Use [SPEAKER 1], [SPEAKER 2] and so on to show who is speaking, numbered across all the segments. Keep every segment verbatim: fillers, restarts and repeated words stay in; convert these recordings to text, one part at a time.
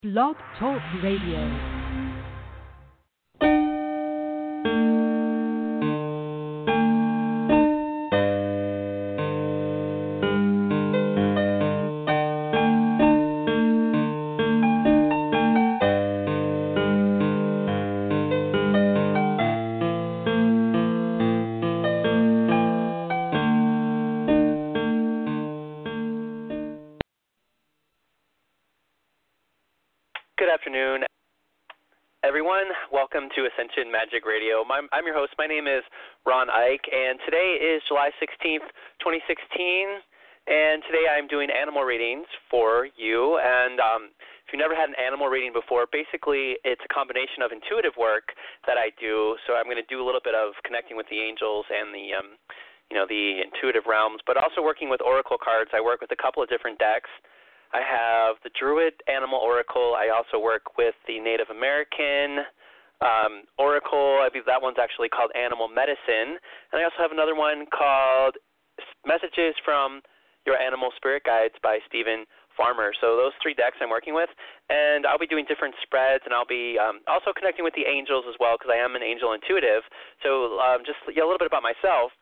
[SPEAKER 1] Blog Talk Radio.
[SPEAKER 2] Good afternoon, everyone. Welcome to Ascension Magic Radio. My, I'm your host. My name is Ron Ike, and today is July sixteenth, twenty sixteen, and today I'm doing animal readings for you. And um, if you've never had an animal reading before, basically it's a combination of intuitive work that I do. So I'm going to do a little bit of connecting with the angels and the, um, you know, the intuitive realms, but also working with oracle cards. I work with a couple of different decks. I have the Druid Animal Oracle. I also work with the Native American um, Oracle. I believe that one's actually called Animal Medicine. And I also have another one called Messages from Your Animal Spirit Guides by Stephen Farmer. So those three decks I'm working with. And I'll be doing different spreads, and I'll be um, also connecting with the angels as well, because I am an angel intuitive. So um, just yeah, a little bit about myself.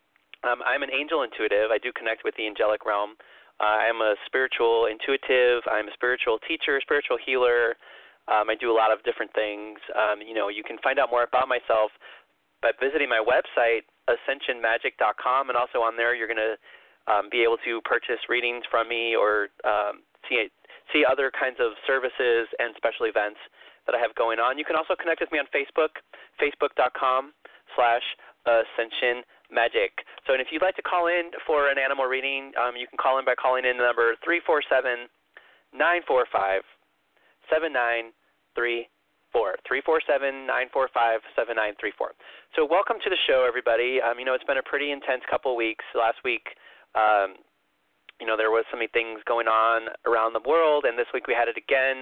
[SPEAKER 2] Um, I'm an angel intuitive. I do connect with the angelic realm. Uh, I'm a spiritual intuitive. I'm a spiritual teacher, spiritual healer. Um, I do a lot of different things. Um, you know, you can find out more about myself by visiting my website, ascension magic dot com, and also on there you're going to um, be able to purchase readings from me or um, see see other kinds of services and special events that I have going on. You can also connect with me on Facebook, facebook dot com slash ascension magic. So, and if you'd like to call in for an animal reading, um, you can call in by calling in the number three four seven, nine four five, seven nine three four. three four seven, nine four five, seven nine three four. So welcome to the show, everybody. Um, you know, it's been a pretty intense couple weeks. Last week, um, you know, there was so many things going on around the world, and this week we had it again.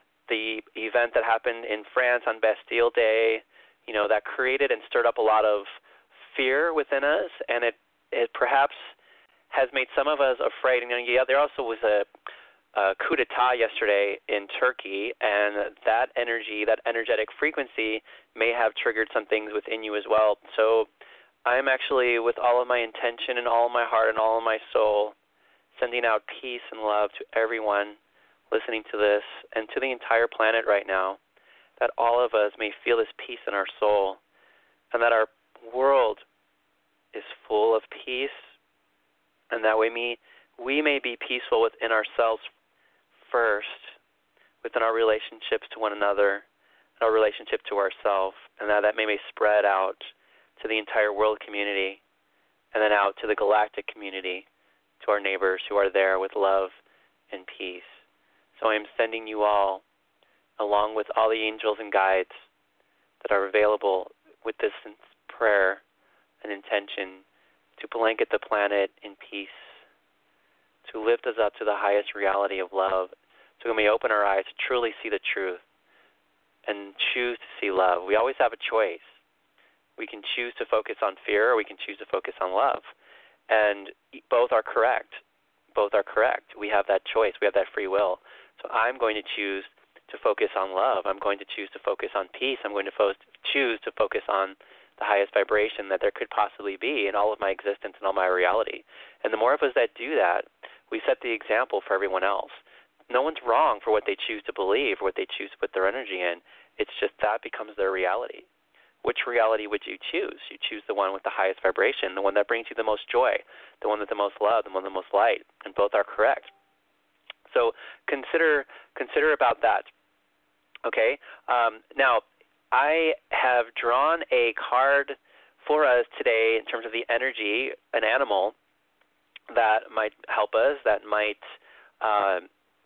[SPEAKER 2] The event that happened in France on Bastille Day, you know, that created and stirred up a lot of fear within us, and it, it perhaps has made some of us afraid. And, you know, yeah, there also was a, a coup d'etat yesterday in Turkey, and that energy, that energetic frequency may have triggered some things within you as well. So I'm actually, with all of my intention and all of my heart and all of my soul, sending out peace and love to everyone listening to this and to the entire planet right now, that all of us may feel this peace in our soul, and that our world is full of peace, and that way me, we may be peaceful within ourselves first, within our relationships to one another, our relationship to ourselves, and that that may, may spread out to the entire world community, and then out to the galactic community, to our neighbors who are there with love and peace. So I am sending you all, along with all the angels and guides that are available with this prayer and intention, to blanket the planet in peace, to lift us up to the highest reality of love, so we may open our eyes to truly see the truth and choose to see love. We always have a choice. We can choose to focus on fear, or we can choose to focus on love. And both are correct. Both are correct. We have that choice. We have that free will. So I'm going to choose to focus on love. I'm going to choose to focus on peace. I'm going to fo- choose to focus on the highest vibration that there could possibly be in all of my existence and all my reality. And the more of us that do that, we set the example for everyone else. No one's wrong for what they choose to believe or what they choose to put their energy in. It's just that becomes their reality. Which reality would you choose? You choose the one with the highest vibration, the one that brings you the most joy, the one with the most love, the one with the most light, and both are correct. So consider consider about that. Okay? Um, now, I have drawn a card for us today in terms of the energy, an animal that might help us, that might uh,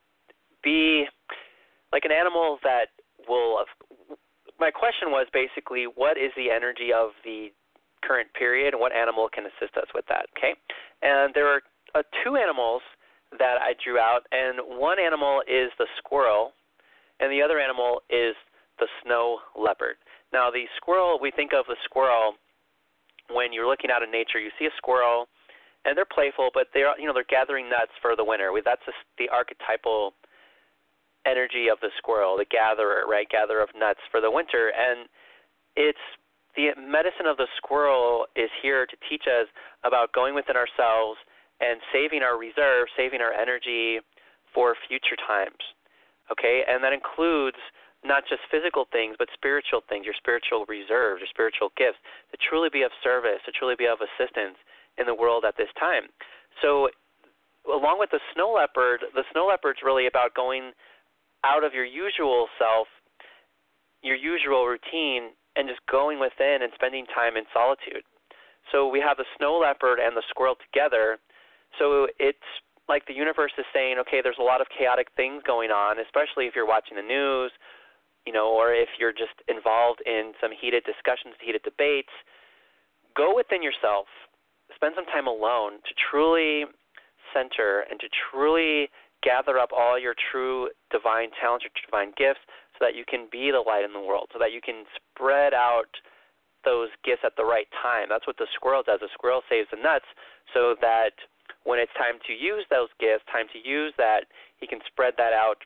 [SPEAKER 2] be like an animal that will – my question was basically, what is the energy of the current period, and what animal can assist us with that, okay? And there are uh, two animals that I drew out, and one animal is the squirrel, and the other animal is the snow leopard. Now, the squirrel, we think of the squirrel when you're looking out in nature. You see a squirrel, and they're playful, but they're you know they're gathering nuts for the winter. That's the archetypal energy of the squirrel, the gatherer, right? Gatherer of nuts for the winter. And it's the medicine of the squirrel is here to teach us about going within ourselves and saving our reserve, saving our energy for future times. Okay? And that includes not just physical things, but spiritual things, your spiritual reserves, your spiritual gifts, to truly be of service, to truly be of assistance in the world at this time. So along with the snow leopard, the snow leopard's really about going out of your usual self, your usual routine, and just going within and spending time in solitude. So we have the snow leopard and the squirrel together. So it's like the universe is saying, okay, there's a lot of chaotic things going on, especially if you're watching the news, you know, or if you're just involved in some heated discussions, heated debates. Go within yourself. Spend some time alone to truly center and to truly gather up all your true divine talents, your divine gifts, so that you can be the light in the world, so that you can spread out those gifts at the right time. That's what the squirrel does. The squirrel saves the nuts so that when it's time to use those gifts, time to use that, he can spread that out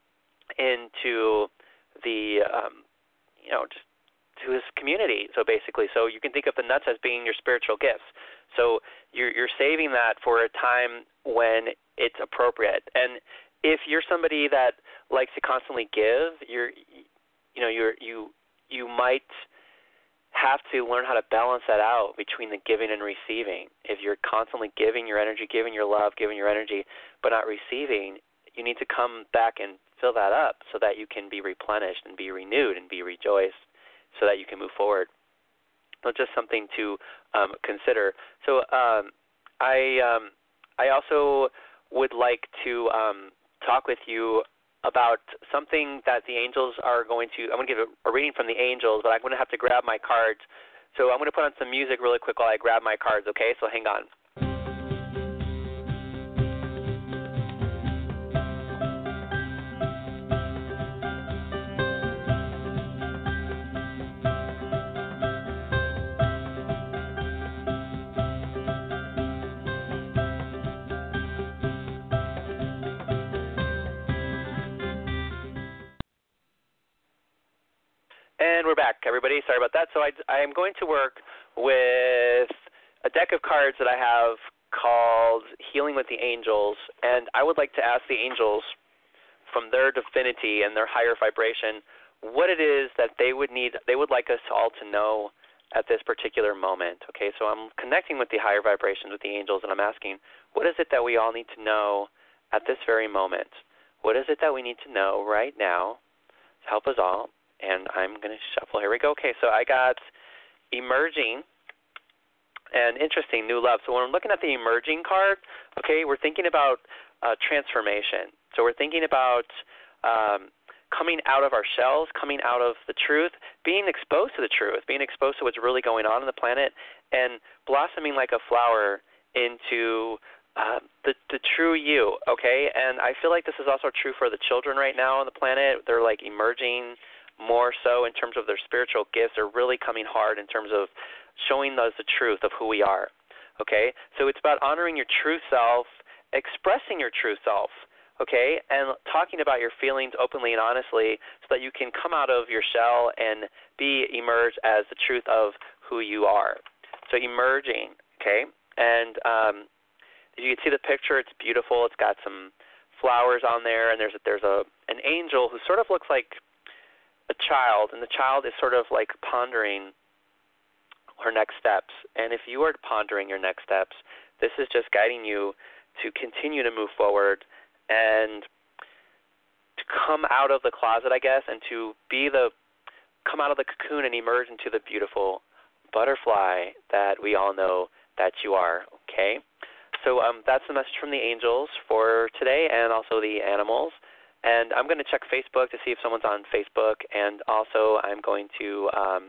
[SPEAKER 2] into the, um, you know, just to his community. So basically, so you can think of the nuts as being your spiritual gifts. So you're, you're saving that for a time when it's appropriate. And if you're somebody that likes to constantly give, you're, you know, you're, you, you might have to learn how to balance that out between the giving and receiving. If you're constantly giving your energy, giving your love, giving your energy, but not receiving, you need to come back and fill that up so that you can be replenished and be renewed and be rejoiced so that you can move forward. So just something to um, consider. So um, I um, I also would like to um, talk with you about something that the angels are going to – I'm going to give a, a reading from the angels, but I'm going to have to grab my cards. So I'm going to put on some music really quick while I grab my cards, okay? So hang on. And we're back, everybody. Sorry about that. So I, I am going to work with a deck of cards that I have called Healing with the Angels, and I would like to ask the angels from their divinity and their higher vibration what it is that they would need, they would like us all to know at this particular moment. Okay, so I'm connecting with the higher vibrations, with the angels, and I'm asking, what is it that we all need to know at this very moment? What is it that we need to know right now to help us all? And I'm going to shuffle. Here we go. Okay, so I got emerging and interesting, new love. So when I'm looking at the emerging card, okay, we're thinking about uh, transformation. So we're thinking about um, coming out of our shells, coming out of the truth, being exposed to the truth, being exposed to what's really going on on the planet, and blossoming like a flower into uh, the, the true you, okay? And I feel like this is also true for the children right now on the planet. They're like emerging more so in terms of their spiritual gifts. Are really coming hard in terms of showing us the truth of who we are, okay? So it's about honoring your true self, expressing your true self, okay, and talking about your feelings openly and honestly so that you can come out of your shell and be emerged as the truth of who you are. So emerging, okay, and um, you can see the picture. It's beautiful. It's got some flowers on there, and there's a, there's a an angel who sort of looks like a child, and the child is sort of like pondering her next steps. And if you are pondering your next steps, this is just guiding you to continue to move forward and to come out of the closet, I guess, and to be the come out of the cocoon and emerge into the beautiful butterfly that we all know that you are, okay? So um, that's the message from the angels for today, and also the animals. And I'm going to check Facebook to see if someone's on Facebook, and also I'm going to um,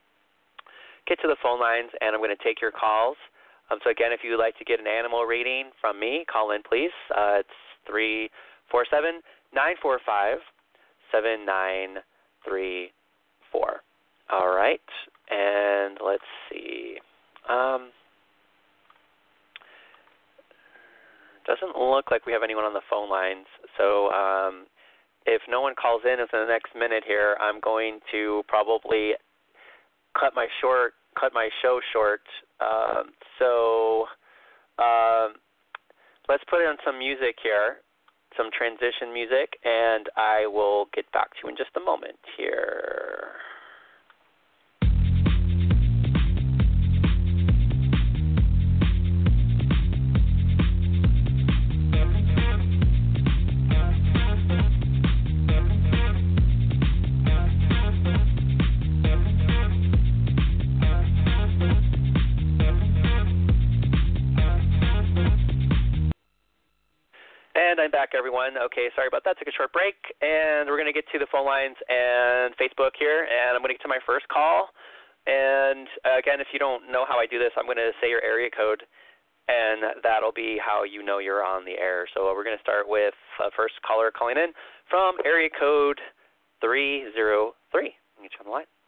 [SPEAKER 2] get to the phone lines, and I'm going to take your calls. Um, so, again, if you would like to get an animal reading from me, call in, please. Uh, it's three four seven, nine four five, seven nine three four. All right, and let's see. Um, doesn't look like we have anyone on the phone lines. So um, if no one calls in within the next minute here, I'm going to probably cut my short, cut my show short. Um, so um, let's put in some music here, some transition music, and I will get back to you in just a moment here. And I'm back, everyone. Okay, sorry about that. Took a short break, and we're going to get to the phone lines and Facebook here, and I'm going to get to my first call. And uh, again, if you don't know how I do this, I'm going to say your area code, and that'll be how you know you're on the air. So we're going to start with uh, first caller calling in from area code three zero three. Let me get you on the line.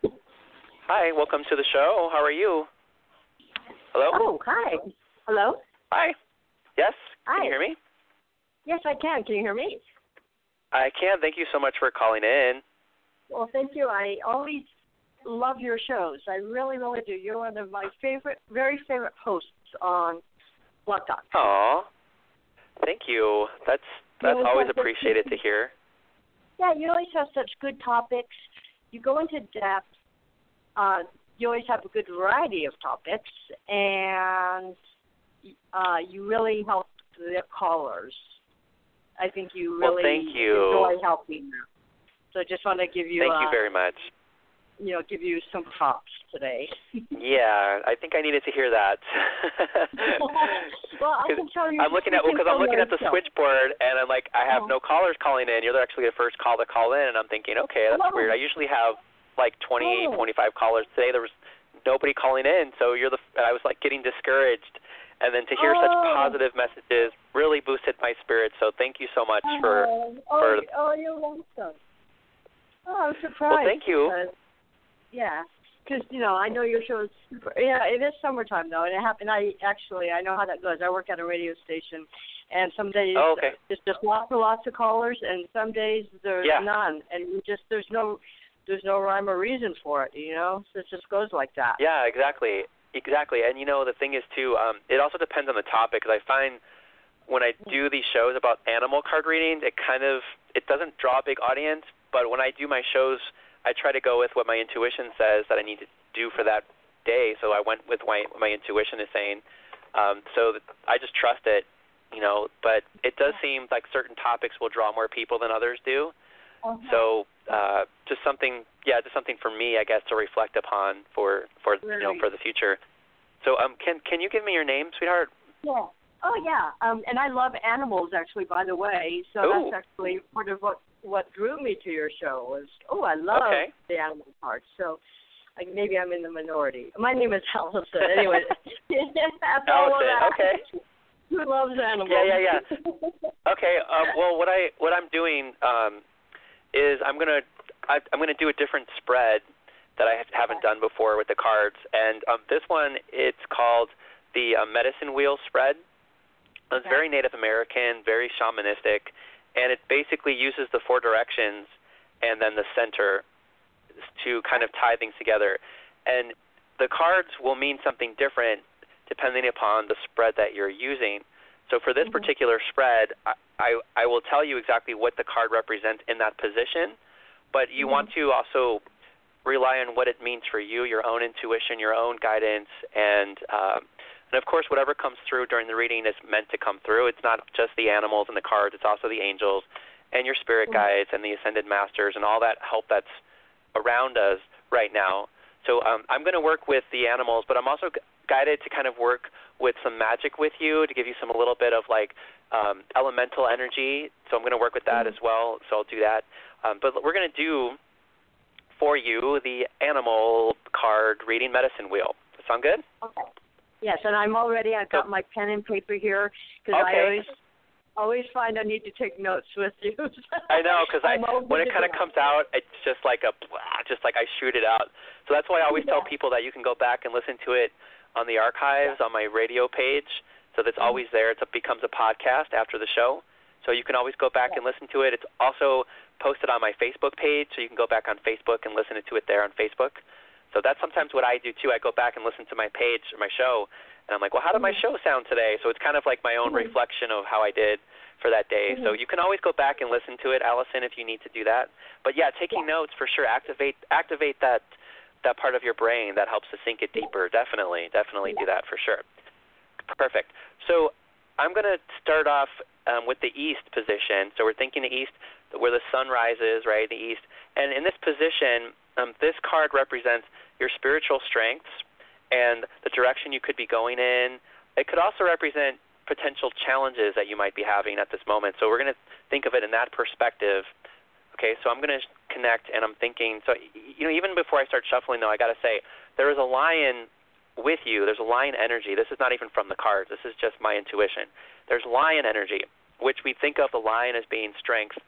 [SPEAKER 2] Hi, welcome to the show. How are you? Hello?
[SPEAKER 3] Oh, hi. Hello?
[SPEAKER 2] Hi. Yes? Can
[SPEAKER 3] Hi.
[SPEAKER 2] you hear me?
[SPEAKER 3] Yes, I can. Can you hear me?
[SPEAKER 2] I can. Thank you so much for calling in.
[SPEAKER 3] Well, thank you. I always love your shows. I really, really do. You're one of my favorite, very favorite hosts on Blog Talk.
[SPEAKER 2] Aw. Thank you. That's that's
[SPEAKER 3] You
[SPEAKER 2] always
[SPEAKER 3] have such
[SPEAKER 2] appreciated
[SPEAKER 3] good-
[SPEAKER 2] to hear.
[SPEAKER 3] Yeah, you always have such good topics. You go into depth. Uh, you always have a good variety of topics, and uh, you really help the callers. I think you really
[SPEAKER 2] Well, thank you.
[SPEAKER 3] enjoy helping them. So I just want to give you,
[SPEAKER 2] Thank
[SPEAKER 3] uh,
[SPEAKER 2] you very much.
[SPEAKER 3] you know, give you some props today.
[SPEAKER 2] Yeah, I think I needed to hear that.
[SPEAKER 3] Well, I can tell you.
[SPEAKER 2] I'm looking at because I'm looking at the switchboard, and I'm like, I have no callers calling in. You're actually the first call to call in, and I'm thinking, okay, that's
[SPEAKER 3] Oh.
[SPEAKER 2] weird. I usually have like twenty,
[SPEAKER 3] Oh.
[SPEAKER 2] twenty-five callers. Today there was nobody calling in, so you're the. I was like getting discouraged. And then to hear
[SPEAKER 3] oh.
[SPEAKER 2] such positive messages really boosted my spirits. So thank you so much for.
[SPEAKER 3] Oh,
[SPEAKER 2] for
[SPEAKER 3] oh, oh, you're welcome. Oh, I'm surprised.
[SPEAKER 2] Well, thank you.
[SPEAKER 3] Because, yeah, because you know I know your show is super. Yeah, it is summertime though, and it happened. I actually I know how that goes. I work at a radio station, and some days
[SPEAKER 2] Oh, okay.
[SPEAKER 3] there's just lots and lots of callers, and some days there's
[SPEAKER 2] Yeah.
[SPEAKER 3] none, and you just there's no there's no rhyme or reason for it. You know, so it just goes like that.
[SPEAKER 2] Yeah, exactly. Exactly. And, you know, the thing is, too, um, it also depends on the topic, because I find when I do these shows about animal card readings, it kind of, it doesn't draw a big audience, but when I do my shows, I try to go with what my intuition says that I need to do for that day, so I went with my, what my intuition is saying. Um, so that I just trust it, you know, but it does seem like certain topics will draw more people than others do.
[SPEAKER 3] Uh-huh.
[SPEAKER 2] So uh, just something, yeah, just something for me, I guess, to reflect upon for, for you know, for the future. So um, can can you give me your name, sweetheart?
[SPEAKER 3] Yeah. Oh, yeah. Um, and I love animals, actually, by the way. So
[SPEAKER 2] Ooh.
[SPEAKER 3] that's actually part of what, what drew me to your show was, oh, I love
[SPEAKER 2] Okay.
[SPEAKER 3] the animal parts. So like, maybe I'm in the minority. My name is Allison. Anyway, that's all of
[SPEAKER 2] Allison,
[SPEAKER 3] that.
[SPEAKER 2] okay.
[SPEAKER 3] Who loves animals?
[SPEAKER 2] Yeah, yeah, yeah. Okay. Um, well, what I what I'm doing um, is I'm gonna I, I'm gonna do a different spread that I haven't done before with the cards, and um, this one it's called the uh, Medicine Wheel spread. It's
[SPEAKER 3] Okay.
[SPEAKER 2] very Native American, very shamanistic, and it basically uses the four directions and then the center to kind of tie things together. And the cards will mean something different depending upon the spread that you're using. So for this
[SPEAKER 3] Mhm.
[SPEAKER 2] particular spread, I, I, I will tell you exactly what the card represents in that position, but you
[SPEAKER 3] Mhm.
[SPEAKER 2] want to also rely on what it means for you, your own intuition, your own guidance, and um, and of course whatever comes through during the reading is meant to come through. It's not just the animals and the cards, it's also the angels and your spirit
[SPEAKER 3] Mhm.
[SPEAKER 2] guides and the ascended masters and all that help that's around us right now. So um, I'm going to work with the animals, but I'm also gu- guided to kind of work with some magic with you to give you some a little bit of like um, elemental energy. So I'm going to work with that
[SPEAKER 3] Mhm.
[SPEAKER 2] as well. So I'll do that. Um, but we're going to do for you the animal card reading medicine wheel. Does that sound good?
[SPEAKER 3] Okay. Yes, and I'm already, I've got my pen and paper here because
[SPEAKER 2] Okay.
[SPEAKER 3] I always always find I need to take notes with you.
[SPEAKER 2] I know, because I
[SPEAKER 3] I'm over
[SPEAKER 2] when it
[SPEAKER 3] the
[SPEAKER 2] kind of
[SPEAKER 3] ground.
[SPEAKER 2] comes out, it's just like a blah, just like I shoot it out. So that's why I always tell
[SPEAKER 3] Yeah.
[SPEAKER 2] people that you can go back and listen to it on the archives on my radio page. So that's always there. It's, it becomes a podcast after the show. So you can always go back and listen to it. It's also posted on my Facebook page, so you can go back on Facebook and listen to it there on Facebook. So that's sometimes what I do, too. I go back and listen to my page or my show, and I'm like, well, how did my show sound today? So it's kind of like my own mm-hmm. reflection of how I did for that day. Mm-hmm. So you can always go back and listen to it, Allison, if you need to do that. But, yeah, taking yeah. notes for sure. Activate activate that that part of your brain that helps to sink it deeper. Definitely, definitely yeah. do that for sure. Perfect. So I'm going to start off um, with the east position. So we're thinking the east, where the sun rises, right, the east. And in this position, um, this card represents your spiritual strengths and the direction you could be going in. It could also represent potential challenges that you might be having at this moment. So we're going to think of it in that perspective. Okay, so I'm going to connect, and I'm thinking, so, you know, even before I start shuffling, though, I got to say, there is a lion with you. There's a lion energy. This is not even from the cards. This is just my intuition. There's lion energy, which we think of the lion as being strength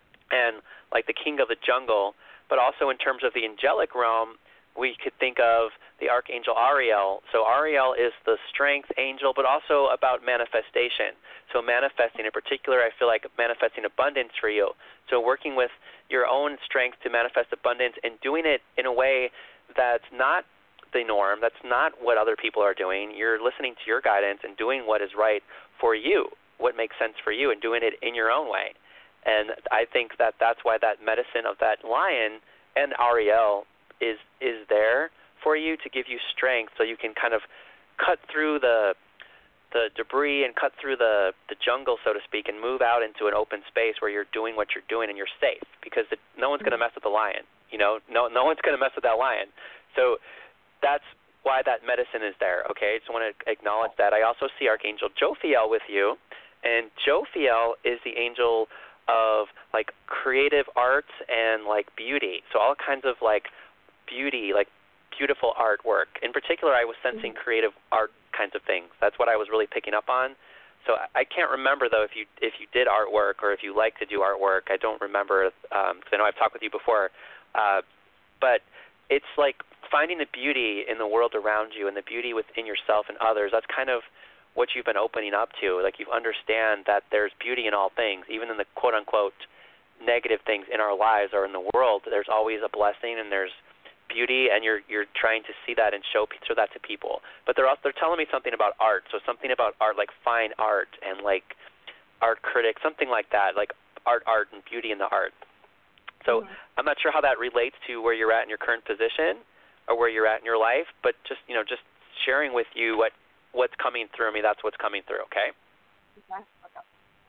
[SPEAKER 2] and like the king of the jungle, but also in terms of the angelic realm, we could think of the archangel Ariel. So Ariel is the strength angel, but also about manifestation. So manifesting, in particular, I feel like manifesting abundance for you. So working with your own strength to manifest abundance and doing it in a way that's not the norm, that's not what other people are doing. You're listening to your guidance and doing what is right for you, what makes sense for you, and doing it in your own way. And I think that that's why that medicine of that lion and Ariel is is there for you to give you strength, so you can kind of cut through the the debris and cut through the the jungle, so to speak, and move out into an open space where you're doing what you're doing and you're safe, because the, no one's going to mess with the lion. You know, no no one's going to mess with that lion. So that's why that medicine is there. Okay, just want to acknowledge that. I also see Archangel Jophiel with you, and Jophiel is the angel of like creative arts and like beauty. So all kinds of like beauty, like beautiful artwork. In particular, I was sensing creative art kinds of things. That's what I was really picking up on. So I can't remember, though, if you if you did artwork or if you like to do artwork. I don't remember, because um, I know I've talked with you before. Uh, but it's like finding the beauty in the world around you and the beauty within yourself and others. That's kind of what you've been opening up to. Like you understand that there's beauty in all things, even in the quote-unquote negative things in our lives or in the world. There's always a blessing and there's beauty, and you're you're trying to see that and show show that to people. But they're also, they're telling me something about art. So something about art, like fine art and like art critic, something like that, like art, art and beauty in the art. So mm-hmm. I'm not sure how that relates to where you're at in your current position or where you're at in your life, but just you know just sharing with you what what's coming through me. That's what's coming through. Okay.
[SPEAKER 3] Okay. Okay.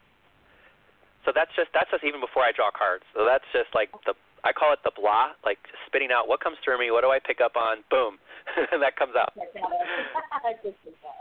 [SPEAKER 2] So that's just that's just even before I draw cards. So that's just like the I call it the blah, like spitting out what comes through me, what do I pick up on, boom, and that comes out.
[SPEAKER 3] Okay.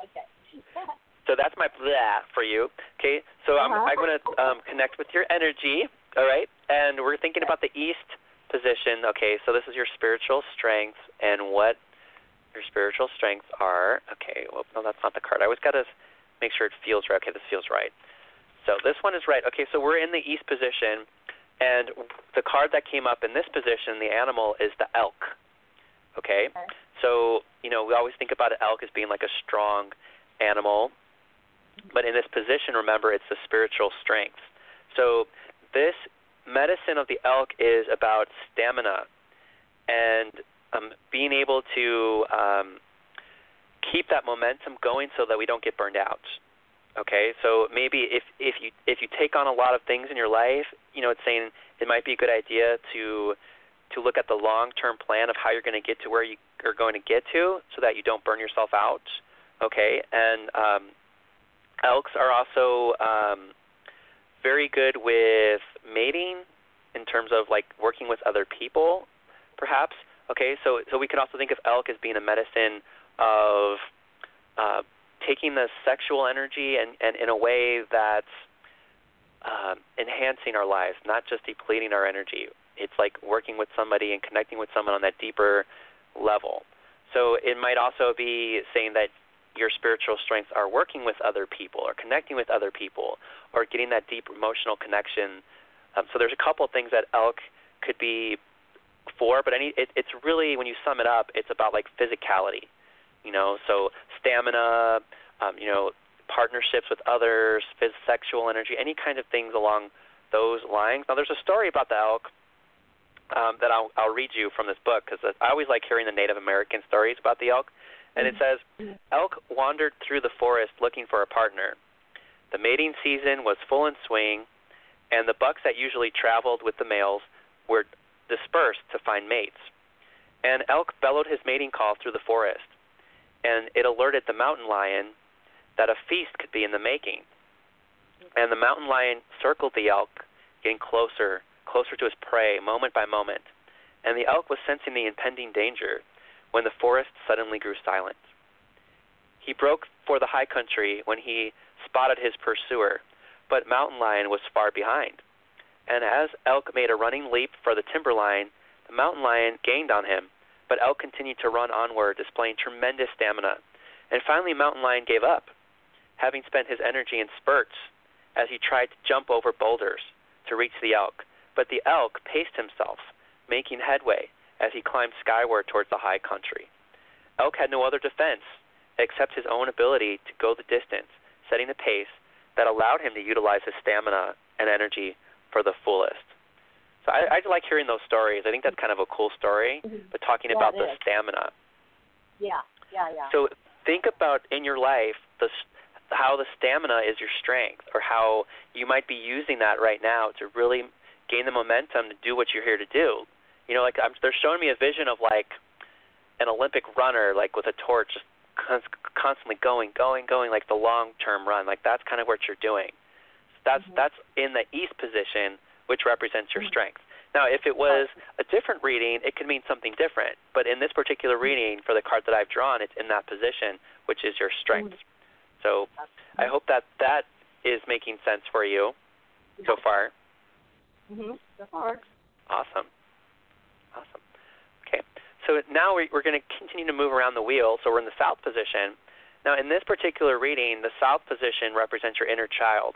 [SPEAKER 2] So that's my blah for you. Okay, so I'm,
[SPEAKER 3] uh-huh.
[SPEAKER 2] I'm going to um, connect with your energy, all right, and we're thinking about the east position. Okay, so this is your spiritual strengths and what your spiritual strengths are. Okay, well, no, that's not the card. I always got to make sure it feels right. Okay, this feels right. So this one is right. Okay, so we're in the east position. And the card that came up in this position, the animal, is the elk, okay? okay? So, you know, we always think about an elk as being like a strong animal. But in this position, remember, it's the spiritual strength. So this medicine of the elk is about stamina and um, being able to um, keep that momentum going so that we don't get burned out. Okay, so maybe if if you if you take on a lot of things in your life, you know, it's saying it might be a good idea to to look at the long-term plan of how you're going to get to where you are going to get to, so that you don't burn yourself out. Okay, and um, elks are also um, very good with mating in terms of like working with other people, perhaps. Okay, so so we can also think of elk as being a medicine of uh, taking the sexual energy and, and in a way that's um, enhancing our lives, not just depleting our energy. It's like working with somebody and connecting with someone on that deeper level. So it might also be saying that your spiritual strengths are working with other people or connecting with other people or getting that deep emotional connection. Um, so there's a couple of things that elk could be for, but any, it, it's really, when you sum it up, it's about like physicality. You know, so stamina, um, you know, partnerships with others, phys- sexual energy, any kind of things along those lines. Now, there's a story about the elk um, that I'll, I'll read you from this book, because I always like hearing the Native American stories about the elk. And it says, elk wandered through the forest looking for a partner. The mating season was full in swing, and the bucks that usually traveled with the males were dispersed to find mates. And elk bellowed his mating call through the forest, and it alerted the mountain lion that a feast could be in the making. And the mountain lion circled the elk, getting closer, closer to his prey, moment by moment. And the elk was sensing the impending danger when the forest suddenly grew silent. He broke for the high country when he spotted his pursuer, but mountain lion was far behind. And as elk made a running leap for the timberline, the mountain lion gained on him, but elk continued to run onward, displaying tremendous stamina. And finally, mountain lion gave up, having spent his energy in spurts as he tried to jump over boulders to reach the elk. But the elk paced himself, making headway as he climbed skyward towards the high country. Elk had no other defense except his own ability to go the distance, setting a pace that allowed him to utilize his stamina and energy for the fullest. So I, I like hearing those stories. I think that's kind of a cool story,
[SPEAKER 3] mm-hmm.
[SPEAKER 2] but talking
[SPEAKER 3] yeah,
[SPEAKER 2] about the
[SPEAKER 3] is.
[SPEAKER 2] stamina.
[SPEAKER 3] Yeah, yeah, yeah.
[SPEAKER 2] So think about in your life the how the stamina is your strength, or how you might be using that right now to really gain the momentum to do what you're here to do. You know, like I'm, they're showing me a vision of like an Olympic runner, like with a torch, just constantly going, going, going, like the long-term run. Like that's kind of what you're doing. That's mm-hmm. that's in the east position, which represents your mm-hmm. strength. Now, if it was a different reading, it could mean something different. But in this particular reading, for the card that I've drawn, it's in that position, which is your strength. Mm-hmm. So I hope that that is making sense for you yeah. so far.
[SPEAKER 3] Mm-hmm. So far.
[SPEAKER 2] Awesome. Awesome. Okay. So now we're going to continue to move around the wheel. So we're in the south position. Now, in this particular reading, the south position represents your inner child,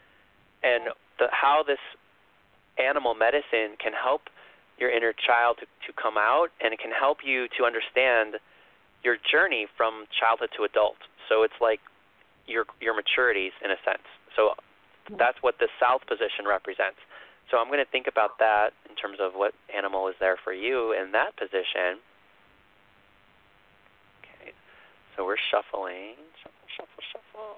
[SPEAKER 2] and the, how this animal medicine can help your inner child to, to come out, and it can help you to understand your journey from childhood to adult. So it's like your your maturities in a sense. So that's what the south position represents. So I'm going to think about that in terms of what animal is there for you in that position. Okay, so we're shuffling. Shuffle, shuffle, shuffle.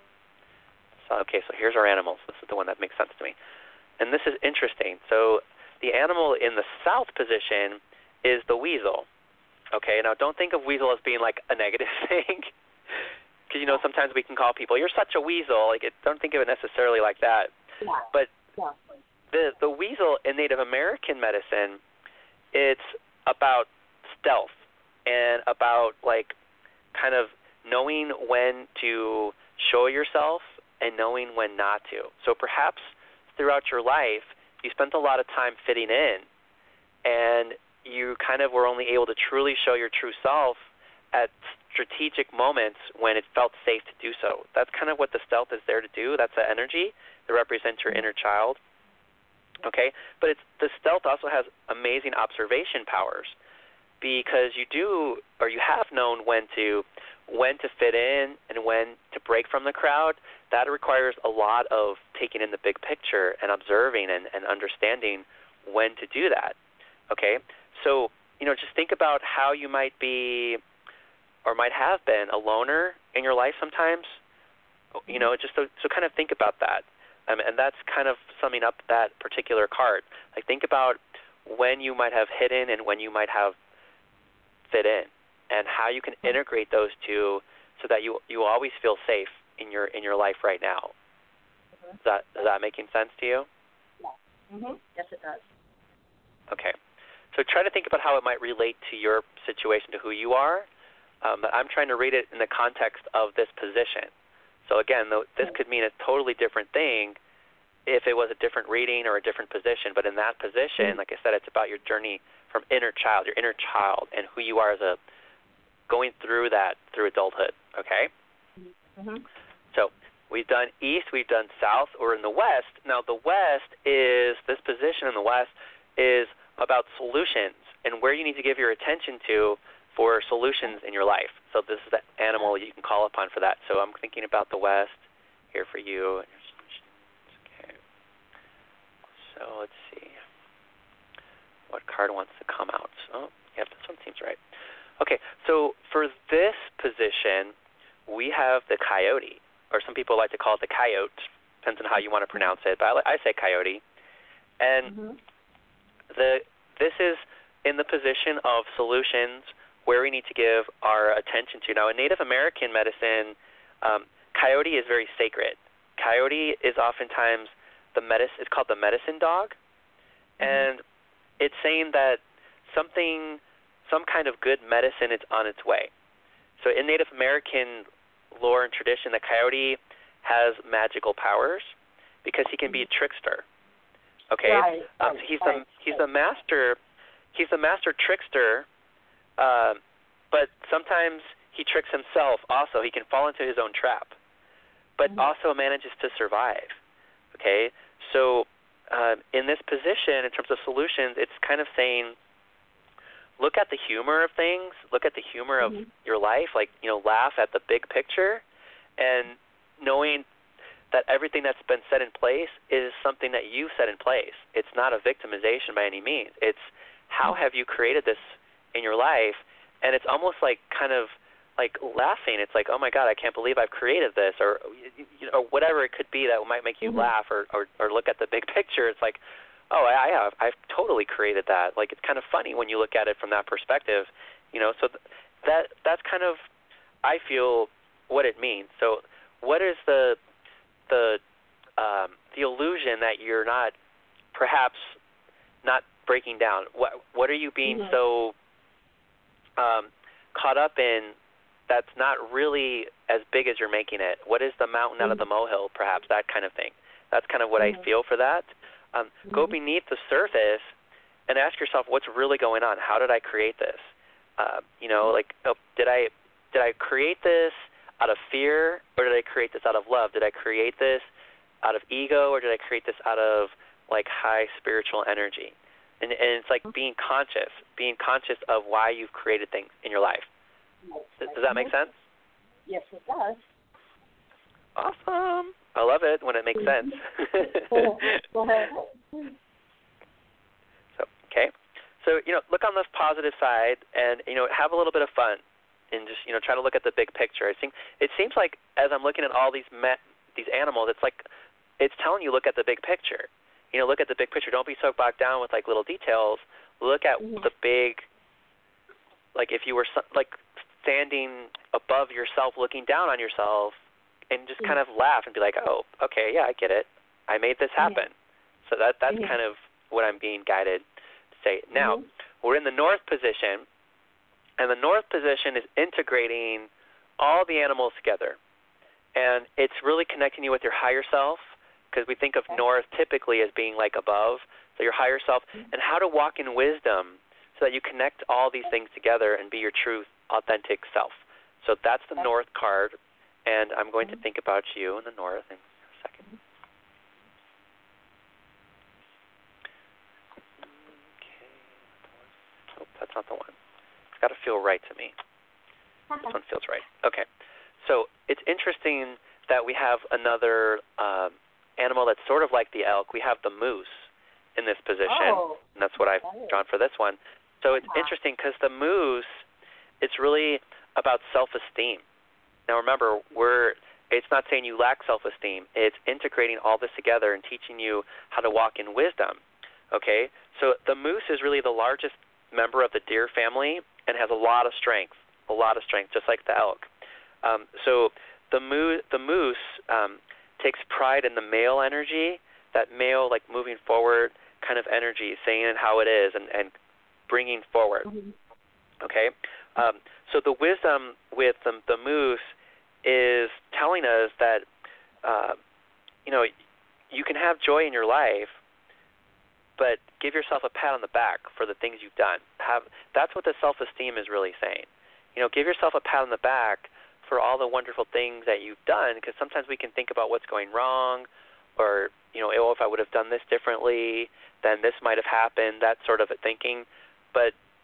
[SPEAKER 2] So, okay, so here's our animals. This is the one that makes sense to me. And this is interesting. So the animal in the south position is the weasel. Okay, now don't think of weasel as being like a negative thing. Because, you know, sometimes we can call people, you're such a weasel. Like, it, don't think of it necessarily like that.
[SPEAKER 3] Yeah.
[SPEAKER 2] But
[SPEAKER 3] yeah.
[SPEAKER 2] The the weasel in Native American medicine, it's about stealth and about like kind of knowing when to show yourself and knowing when not to. So perhaps throughout your life, you spent a lot of time fitting in, and you kind of were only able to truly show your true self at strategic moments when it felt safe to do so. That's kind of what the stealth is there to do. That's the energy that represents your inner child. Okay, but it's the stealth also has amazing observation powers, because you do, or you have known when to when to fit in and when to break from the crowd. That requires a lot of taking in the big picture and observing and, and understanding when to do that. Okay, so you know, just think about how you might be or might have been a loner in your life sometimes. You know, just so, so kind of think about that. Um, and that's kind of summing up that particular card. Like, think about when you might have hidden and when you might have fit in, and how you can integrate those two so that you you always feel safe in your in your life right now. Mm-hmm. Is that is that making sense to you?
[SPEAKER 3] Yeah. Mhm. Yes, it does.
[SPEAKER 2] Okay. So try to think about how it might relate to your situation, to who you are. Um, but I'm trying to read it in the context of this position. So again, this could mean a totally different thing if it was a different reading or a different position. But in that position, like I said, it's about your journey from inner child, your inner child, and who you are as a going through that through adulthood. Okay.
[SPEAKER 3] Mm-hmm.
[SPEAKER 2] So we've done east, we've done south, or in the west. Now the west is this position in the west is about solutions and where you need to give your attention to for solutions in your life. So this is the animal you can call upon for that. So I'm thinking about the West here for you. Okay. So let's see. What card wants to come out? Oh, yep, this one seems right. Okay, so for this position, we have the coyote, or some people like to call it the coyote. Depends on how you want to pronounce it, but I, I say coyote. And mm-hmm. the this is in the position of solutions where we need to give our attention to. Now, in Native American medicine, um, coyote is very sacred. Coyote is oftentimes the medicine. It's called the medicine dog, mm-hmm. and it's saying that something, some kind of good medicine is on its way. So in Native American lore and tradition, the coyote has magical powers because he can be a trickster. Okay,
[SPEAKER 3] right,
[SPEAKER 2] um,
[SPEAKER 3] right,
[SPEAKER 2] so he's
[SPEAKER 3] right,
[SPEAKER 2] the he's the master, he's the master trickster, uh, but sometimes he tricks himself. Also, he can fall into his own trap, but mm-hmm. also manages to survive. Okay, so uh, in this position, in terms of solutions, it's kind of saying, look at the humor of things, look at the humor mm-hmm. of your life, like, you know, laugh at the big picture, and knowing that everything that's been set in place is something that you set in place. It's not a victimization by any means. It's how have you created this in your life, and it's almost like kind of like laughing. It's like, oh my God, I can't believe I've created this, or you know, whatever it could be that might make you mm-hmm. laugh, or, or or look at the big picture. It's like, oh, I have, I've totally created that. Like, it's kind of funny when you look at it from that perspective, you know. So th- that that's kind of, I feel, what it means. So what is the the um, the illusion that you're not, perhaps, not breaking down? What what are you being mm-hmm. so um, caught up in that's not really as big as you're making it? What is the mountain mm-hmm. out of the molehill, perhaps, that kind of thing? That's kind of what mm-hmm. I feel for that. Um, mm-hmm. Go beneath the surface and ask yourself, what's really going on? How did I create this? Uh, you know, like, oh, did I did I create this out of fear, or did I create this out of love? Did I create this out of ego, or did I create this out of, like, high spiritual energy? And, and it's like being conscious, being conscious of why you've created things in your life. Does, does that make sense?
[SPEAKER 3] Yes, it does.
[SPEAKER 2] Awesome. I love it when it makes sense.
[SPEAKER 3] Go ahead.
[SPEAKER 2] So, okay. So, you know, look on the positive side and, you know, have a little bit of fun. And just, you know, try to look at the big picture. I think it seems like as I'm looking at all these me- these animals, it's like it's telling you, look at the big picture. You know, look at the big picture. Don't be so bogged down with like little details. Look at mm-hmm. the big, like if you were like standing above yourself, looking down on yourself, and just mm-hmm. kind of laugh and be like, oh, okay, yeah, I get it. I made this happen. Mm-hmm. So that that's mm-hmm. kind of what I'm being guided to say. Now, mm-hmm. we're in the north position. And the north position is integrating all the animals together. And it's really connecting you with your higher self, because we think of okay. north typically as being like above, so your higher self, mm-hmm. and how to walk in wisdom so that you connect all these things together and be your true, authentic self. So that's the okay. north card, and I'm going mm-hmm. to think about you in the north in a second. Okay. Oh, that's not the one. It's got to feel right to me. Uh-huh. This one feels right. Okay. So it's interesting that we have another um, animal that's sort of like the elk. We have the moose in this position,
[SPEAKER 3] oh.
[SPEAKER 2] and that's what I've drawn for this one. So it's uh-huh. interesting because the moose, it's really about self-esteem. Now remember, we're it's not saying you lack self-esteem. It's integrating all this together and teaching you how to walk in wisdom. Okay? So the moose is really the largest member of the deer family and has a lot of strength, a lot of strength, just like the elk. Um, so the, mo- the moose um, takes pride in the male energy, that male, like, moving forward kind of energy, saying how it is and, and bringing forward. Mm-hmm. Okay? Um, so the wisdom with the, the moose is telling us that, uh, you know, you can have joy in your life, but give yourself a pat on the back for the things you've done. Have that's what the self-esteem is really saying. You know, give yourself a pat on the back for all the wonderful things that you've done, because sometimes we can think about what's going wrong, or, you know, oh, if I would have done this differently, then this might have happened, that sort of thinking. But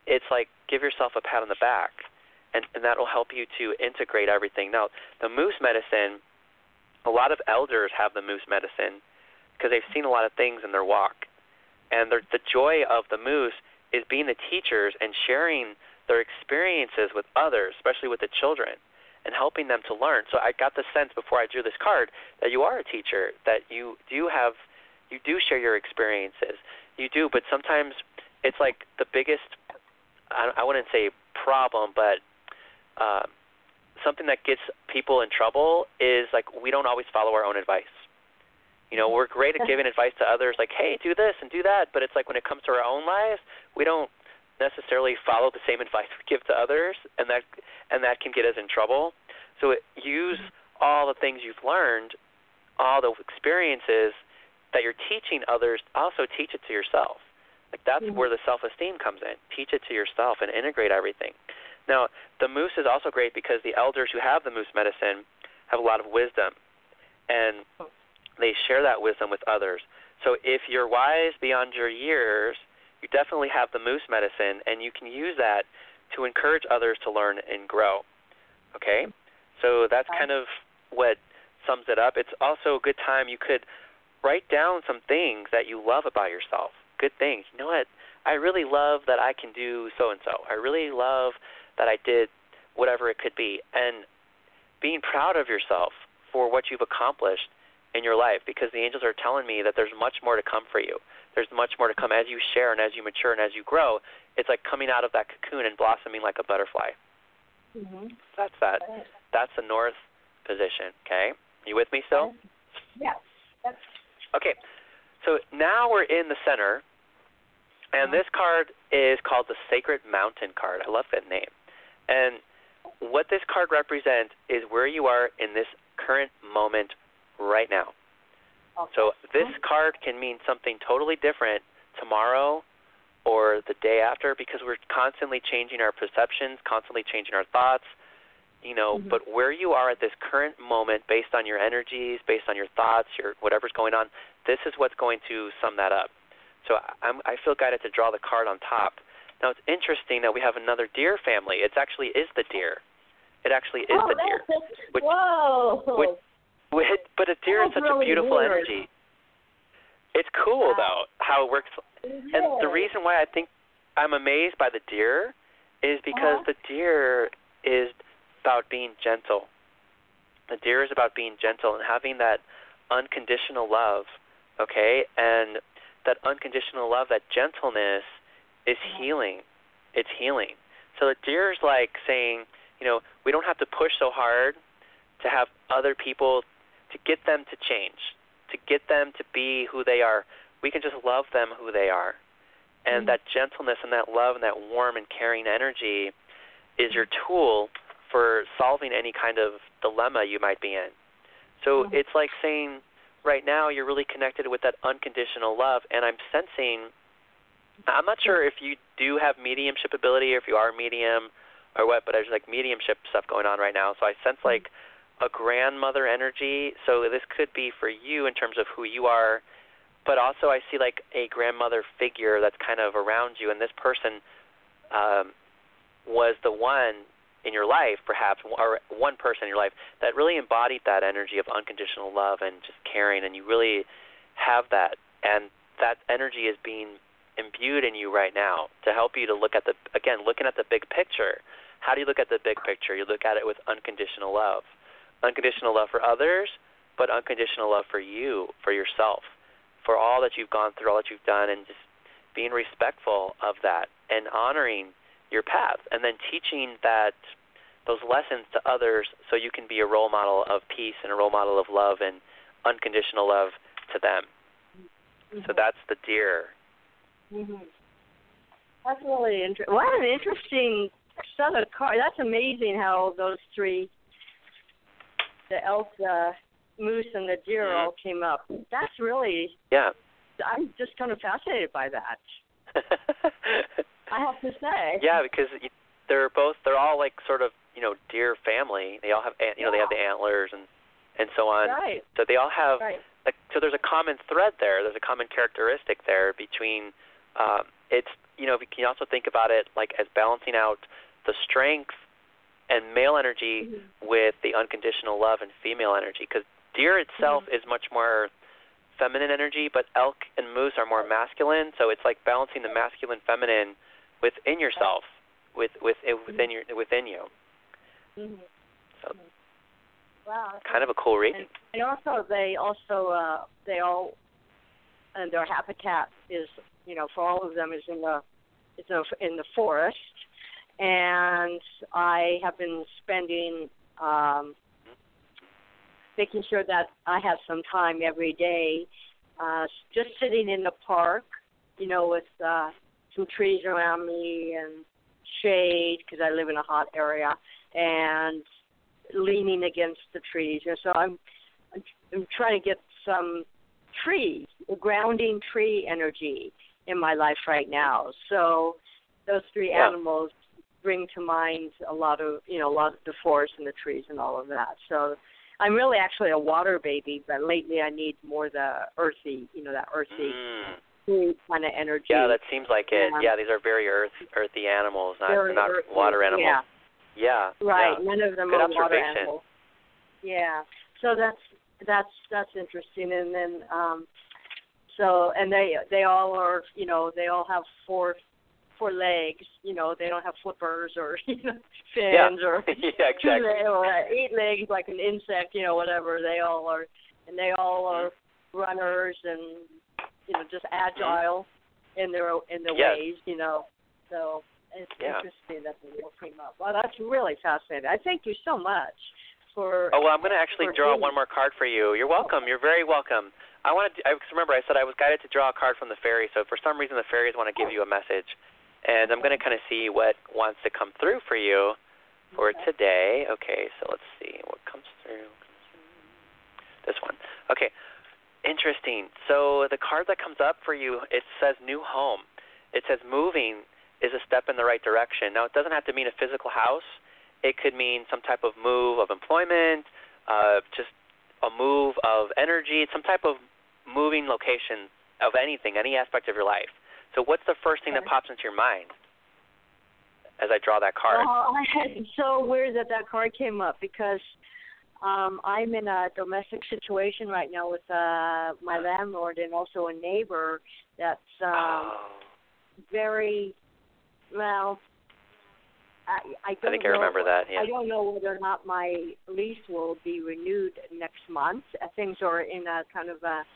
[SPEAKER 2] it's like give yourself a pat on the back, and, and that will help you to integrate everything. Now, the moose medicine, a lot of elders have the moose medicine because they've seen a lot of things in their walk. And the joy of the moose is being the teachers and sharing their experiences with others, especially with the children, and helping them to learn. So I got the sense before I drew this card that you are a teacher, that you do have, you do share your experiences. You do, but sometimes it's like the biggest, I, I wouldn't say problem, but uh, something that gets people in trouble is like we don't always follow our own advice. You know, we're great at giving advice to others like, hey, do this and do that, but it's like when it comes to our own lives, we don't necessarily follow the same advice we give to others, and that and that can get us in trouble. So it, use all the things you've learned, all the experiences that you're teaching others, also teach it to yourself. Like that's mm-hmm. where the self-esteem comes in. Teach it to yourself and integrate everything. Now, the moose is also great because the elders who have the moose medicine have a lot of wisdom, and they share that wisdom with others. So if you're wise beyond your years, you definitely have the moose medicine, and you can use that to encourage others to learn and grow. Okay? So that's kind of what sums it up. It's also a good time you could write down some things that you love about yourself, good things. You know what? I really love that I can do so-and-so. I really love that I did whatever it could be. And being proud of yourself for what you've accomplished in your life, because the angels are telling me that there's much more to come for you. There's much more to come as you share and as you mature and as you grow. It's like coming out of that cocoon and blossoming like a butterfly.
[SPEAKER 3] Mm-hmm.
[SPEAKER 2] That's that. That's the north position, okay? You with me still?
[SPEAKER 3] Yes. Yes.
[SPEAKER 2] Okay, so now we're in the center, and this card is called the Sacred Mountain card. I love that name. And what this card represents is where you are in this current moment right now. Okay. So this card can mean something totally different tomorrow or the day after, because we're constantly changing our perceptions, constantly changing our thoughts, you know, mm-hmm. but where you are at this current moment based on your energies, based on your thoughts, your whatever's going on, this is what's going to sum that up. So I'm, I feel guided to draw the card on top. Now it's interesting that we have another deer family. It actually is the deer. It actually is
[SPEAKER 3] oh,
[SPEAKER 2] the deer.
[SPEAKER 3] Which, whoa!
[SPEAKER 2] Which, But a deer is such
[SPEAKER 3] really
[SPEAKER 2] a beautiful
[SPEAKER 3] weird.
[SPEAKER 2] energy. It's cool,
[SPEAKER 3] wow.
[SPEAKER 2] though, how it works.
[SPEAKER 3] Yeah.
[SPEAKER 2] And the reason why I think I'm amazed by the deer is because
[SPEAKER 3] uh-huh.
[SPEAKER 2] the deer is about being gentle. The deer is about being gentle and having that unconditional love, okay? And that unconditional love, that gentleness is uh-huh. healing. It's healing. So the deer is like saying, you know, we don't have to push so hard to have other people, to get them to change, to get them to be who they are. We can just love them who they are. And mm-hmm. that gentleness and that love and that warm and caring energy is your tool for solving any kind of dilemma you might be in. So mm-hmm. it's like saying right now you're really connected with that unconditional love, and I'm sensing, I'm not sure if you do have mediumship ability or if you are medium or what, but there's like mediumship stuff going on right now. So I sense like a grandmother energy, so this could be for you in terms of who you are, but also I see like a grandmother figure that's kind of around you, and this person um, was the one in your life, perhaps, or one person in your life that really embodied that energy of unconditional love and just caring, and you really have that, and that energy is being imbued in you right now to help you to look at the, again, looking at the big picture. How do you look at the big picture? You look at it with unconditional love. Unconditional love for others, but unconditional love for you, for yourself, for all that you've gone through, all that you've done, and just being respectful of that and honoring your path, and then teaching that those lessons to others so you can be a role model of peace and a role model of love and unconditional love to them. Mm-hmm. So that's the deer.
[SPEAKER 3] Mm-hmm. That's really interesting. What an interesting set of cards. That's amazing how those three, the elk, the moose, and the deer
[SPEAKER 2] mm-hmm.
[SPEAKER 3] all came up. That's really,
[SPEAKER 2] yeah.
[SPEAKER 3] I'm just kind of fascinated by that. I have to say.
[SPEAKER 2] Yeah, because they're both, they're all like sort of, you know, deer family. They all have, you know, yeah. they have the antlers and, and so on.
[SPEAKER 3] Right.
[SPEAKER 2] So they all have,
[SPEAKER 3] right.
[SPEAKER 2] like, so there's a common thread there. There's a common characteristic there between, um, it's you know, we can also think about it like as balancing out the strength and male energy mm-hmm. with the unconditional love and female energy, because deer itself mm-hmm. is much more feminine energy, but elk and moose are more masculine. So it's like balancing the masculine, feminine within yourself, with with within your within you.
[SPEAKER 3] Mm-hmm.
[SPEAKER 2] So,
[SPEAKER 3] wow,
[SPEAKER 2] kind of a cool reading.
[SPEAKER 3] And, and also, they also uh, they all and their habitat is, you know, for all of them is in the is in the forest, and I have been spending. Um, making sure that I have some time every day, uh, just sitting in the park, you know, with uh, some trees around me and shade, because I live in a hot area, and leaning against the trees. And so I'm, I'm trying to get some tree, grounding tree energy in my life right now. So those three
[SPEAKER 2] yeah.
[SPEAKER 3] animals bring to mind a lot of, you know, a lot of the forest and the trees and all of that. So I'm really actually a water baby, but lately I need more the earthy, you know, that earthy
[SPEAKER 2] mm.
[SPEAKER 3] kind of energy.
[SPEAKER 2] Yeah, that seems like it.
[SPEAKER 3] Um,
[SPEAKER 2] yeah, these are very earth, earthy animals, not not
[SPEAKER 3] earthy,
[SPEAKER 2] water animals.
[SPEAKER 3] Yeah.
[SPEAKER 2] Yeah.
[SPEAKER 3] Right.
[SPEAKER 2] Yeah.
[SPEAKER 3] None of them
[SPEAKER 2] Good
[SPEAKER 3] are water
[SPEAKER 2] observation.
[SPEAKER 3] animals. Yeah. So that's that's that's interesting. And then um, so and they they all are, you know, they all have four. four legs, you know, they don't have flippers or, you know, fins
[SPEAKER 2] yeah.
[SPEAKER 3] or
[SPEAKER 2] yeah, exactly.
[SPEAKER 3] two legs or eight legs like an insect, you know, whatever. They all are, and they all are runners and, you know, just agile in their in their
[SPEAKER 2] yes.
[SPEAKER 3] ways, you know. So it's
[SPEAKER 2] yeah.
[SPEAKER 3] interesting that they all came up. Well, that's really fascinating. I thank you so much for.
[SPEAKER 2] Oh well, I'm going to actually draw one more card for you. You're welcome. You're very welcome. I wanted. To, I remember I said I was guided to draw a card from the fairies. So for some reason the fairies want to give you a message. And I'm going to kind of see what wants to come through for you for
[SPEAKER 3] okay.
[SPEAKER 2] today. Okay, so let's see what comes through. This one. Okay, interesting. So the card that comes up for you, it says new home. It says moving is a step in the right direction. Now, it doesn't have to mean a physical house. It could mean some type of move of employment, uh, just a move of energy, some type of moving location of anything, any aspect of your life. So what's the first thing that pops into your mind as I draw that card?
[SPEAKER 3] Well, it's so weird that that card came up because um, I'm in a domestic situation right now with uh, my landlord and also a neighbor that's um,
[SPEAKER 2] oh.
[SPEAKER 3] very, well, I, I don't
[SPEAKER 2] I think
[SPEAKER 3] know,
[SPEAKER 2] I remember that, yeah.
[SPEAKER 3] I don't know whether or not my lease will be renewed next month. Things are in a kind of a,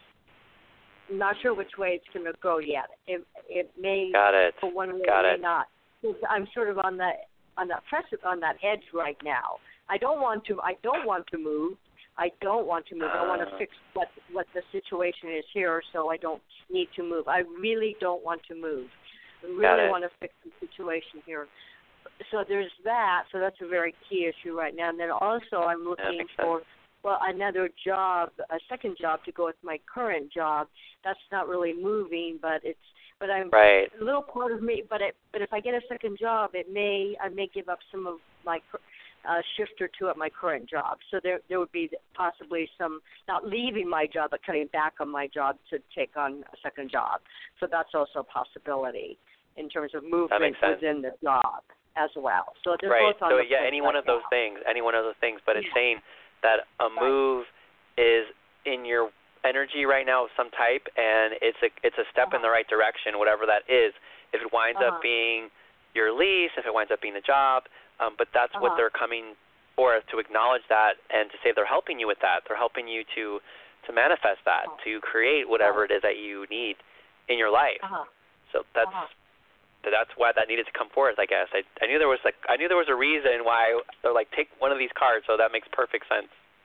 [SPEAKER 3] not sure which way it's going to go yet. It it may
[SPEAKER 2] Got it.
[SPEAKER 3] go one way,
[SPEAKER 2] Got
[SPEAKER 3] it
[SPEAKER 2] it.
[SPEAKER 3] may not. I'm sort of on that on that precipice, on that edge right now. I don't want to. I don't want to move. I don't want to move.
[SPEAKER 2] Uh,
[SPEAKER 3] I want to fix what what the situation is here, so I don't need to move. I really don't want to move. I really want to fix the situation here. So there's that. So that's a very key issue right now. And then also I'm looking for. Well, another job, a second job to go with my current job. That's not really moving, but it's, but I'm
[SPEAKER 2] right.
[SPEAKER 3] a little part of me. But it, but if I get a second job, it may, I may give up some of my uh, shift or two at my current job. So there, there would be possibly some not leaving my job, but cutting back on my job to take on a second job. So that's also a possibility in terms of movement within the job as well. So they're
[SPEAKER 2] right.
[SPEAKER 3] both on
[SPEAKER 2] so
[SPEAKER 3] the
[SPEAKER 2] yeah, any one of those
[SPEAKER 3] now.
[SPEAKER 2] things, any one of those things. But it's
[SPEAKER 3] yeah.
[SPEAKER 2] saying that a move is in your energy right now of some type, and it's a it's a step
[SPEAKER 3] uh-huh.
[SPEAKER 2] in the right direction, whatever that is. If it winds
[SPEAKER 3] uh-huh.
[SPEAKER 2] up being your lease, if it winds up being a job, um, but that's
[SPEAKER 3] uh-huh.
[SPEAKER 2] what they're coming for, to acknowledge that and to say they're helping you with that. They're helping you to to manifest that, uh-huh. to create whatever uh-huh. it is that you need in your life.
[SPEAKER 3] Uh-huh.
[SPEAKER 2] So that's.
[SPEAKER 3] Uh-huh.
[SPEAKER 2] That's why that needed to come forth, I guess. I, I knew there was like I knew there was a reason why they're like, take one of these cards, so that makes perfect sense.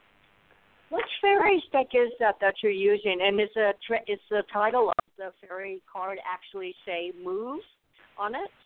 [SPEAKER 3] Which fairy deck is that that you're using? And is the is the title of the fairy card actually say "move" on it?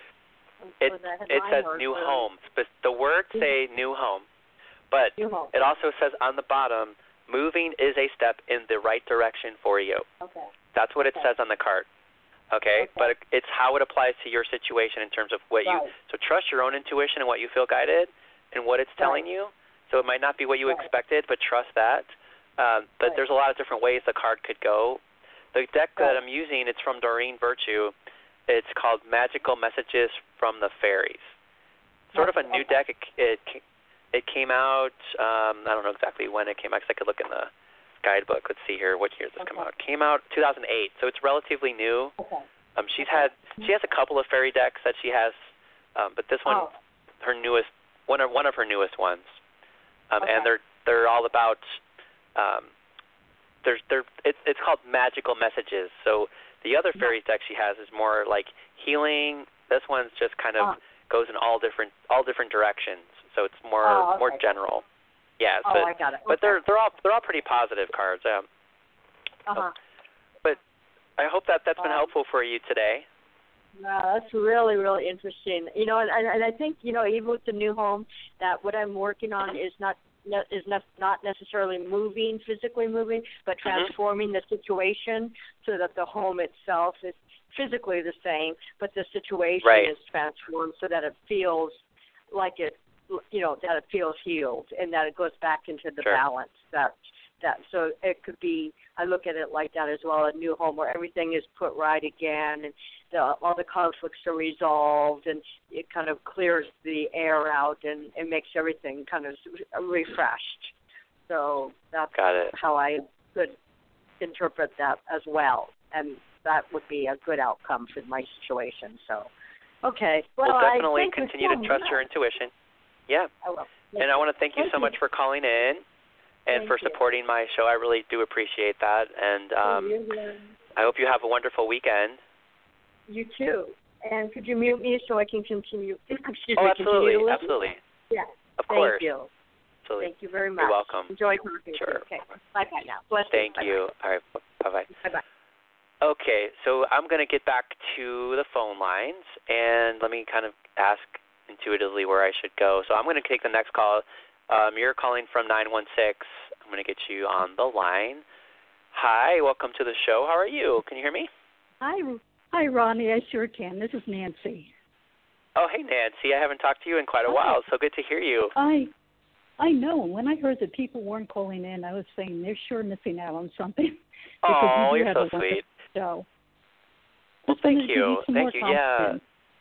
[SPEAKER 2] It it says "new home." The words say "new home," but
[SPEAKER 3] new home.
[SPEAKER 2] It also says on the bottom, "Moving is a step in the right direction for you."
[SPEAKER 3] Okay.
[SPEAKER 2] That's what
[SPEAKER 3] okay.
[SPEAKER 2] it says on the card. Okay?
[SPEAKER 3] okay,
[SPEAKER 2] but it's how it applies to your situation in terms of what
[SPEAKER 3] right.
[SPEAKER 2] you. So trust your own intuition and what you feel guided, and what it's telling
[SPEAKER 3] right.
[SPEAKER 2] you. So it might not be what you
[SPEAKER 3] right.
[SPEAKER 2] expected, but trust that. Um, but
[SPEAKER 3] right.
[SPEAKER 2] there's a lot of different ways the card could go. The deck
[SPEAKER 3] right.
[SPEAKER 2] that I'm using, it's from Doreen Virtue. It's called Magical Messages from the Fairies. Sort of a new deck. It it, it came out, um, I don't know exactly when it came out, because I could look in the guidebook. Let's see here. What year did this
[SPEAKER 3] okay.
[SPEAKER 2] come out? It came out two thousand eight, so it's relatively new.
[SPEAKER 3] Okay.
[SPEAKER 2] Um, she's
[SPEAKER 3] okay.
[SPEAKER 2] had she has a couple of fairy decks that she has, um, but this one,
[SPEAKER 3] oh.
[SPEAKER 2] her newest, one of one of her newest ones, um,
[SPEAKER 3] okay.
[SPEAKER 2] and they're they're all about. Um, there's they're it's it's called Magical Messages. So the other fairies deck she has is more like healing. This one's just kind of
[SPEAKER 3] oh.
[SPEAKER 2] goes in all different all different directions. So it's more
[SPEAKER 3] oh, okay.
[SPEAKER 2] more general. Yeah,
[SPEAKER 3] oh,
[SPEAKER 2] but,
[SPEAKER 3] I got it.
[SPEAKER 2] but
[SPEAKER 3] okay.
[SPEAKER 2] they're they're all they're all pretty positive cards. Um,
[SPEAKER 3] uh-huh.
[SPEAKER 2] But I hope that that's been
[SPEAKER 3] um,
[SPEAKER 2] helpful for you today.
[SPEAKER 3] No, that's really really interesting. You know, and, and I think you know even with the new home, that what I'm working on is not is not necessarily moving, physically moving, but transforming mm-hmm. the situation so that the home itself is physically the same, but the situation
[SPEAKER 2] right.
[SPEAKER 3] is transformed so that it feels like it, you know, that it feels healed and that it goes back into the
[SPEAKER 2] sure.
[SPEAKER 3] balance. That that so it could be. I look at it like that as well. A new home where everything is put right again, and the, all the conflicts are resolved, and it kind of clears the air out, and it makes everything kind of refreshed. So that's
[SPEAKER 2] Got it.
[SPEAKER 3] how I could interpret that as well, and that would be a good outcome for my situation. So, okay. Well,
[SPEAKER 2] we'll definitely
[SPEAKER 3] I
[SPEAKER 2] continue to trust your intuition. Yeah.
[SPEAKER 3] I will.
[SPEAKER 2] And I want to thank you
[SPEAKER 3] thank
[SPEAKER 2] so
[SPEAKER 3] you.
[SPEAKER 2] much for calling in and
[SPEAKER 3] thank
[SPEAKER 2] for
[SPEAKER 3] you.
[SPEAKER 2] supporting my show. I really do appreciate that. And um, I hope you have a wonderful weekend.
[SPEAKER 3] You too. And could you mute me so I can continue? Excuse
[SPEAKER 2] oh,
[SPEAKER 3] me,
[SPEAKER 2] absolutely.
[SPEAKER 3] Continue
[SPEAKER 2] Absolutely.
[SPEAKER 3] Yeah.
[SPEAKER 2] Of
[SPEAKER 3] thank
[SPEAKER 2] course.
[SPEAKER 3] you.
[SPEAKER 2] Absolutely.
[SPEAKER 3] Thank you very much.
[SPEAKER 2] You're welcome.
[SPEAKER 3] Enjoy talking
[SPEAKER 2] Sure.
[SPEAKER 3] to you. Okay. Bye-bye now. Bless
[SPEAKER 2] Thank
[SPEAKER 3] you.
[SPEAKER 2] you. All right. Bye-bye.
[SPEAKER 3] Bye-bye.
[SPEAKER 2] Okay, so I'm going to get back to the phone lines, and let me kind of ask intuitively where I should go. So I'm going to take the next call. Um, you're calling from nine one six. I'm going to get you on the line. Hi, welcome to the show. How are you? Can you hear me?
[SPEAKER 4] Hi, hi, Ronnie. I sure can. This is Nancy.
[SPEAKER 2] Oh, hey, Nancy. I haven't talked to you in quite a
[SPEAKER 4] Hi.
[SPEAKER 2] while. So good to hear you.
[SPEAKER 4] I I know. When I heard that people weren't calling in, I was saying they're sure missing out on something.
[SPEAKER 2] Oh,
[SPEAKER 4] you
[SPEAKER 2] you're so sweet.
[SPEAKER 4] Show.
[SPEAKER 2] Well, thank you.
[SPEAKER 4] you
[SPEAKER 2] thank you. Yeah.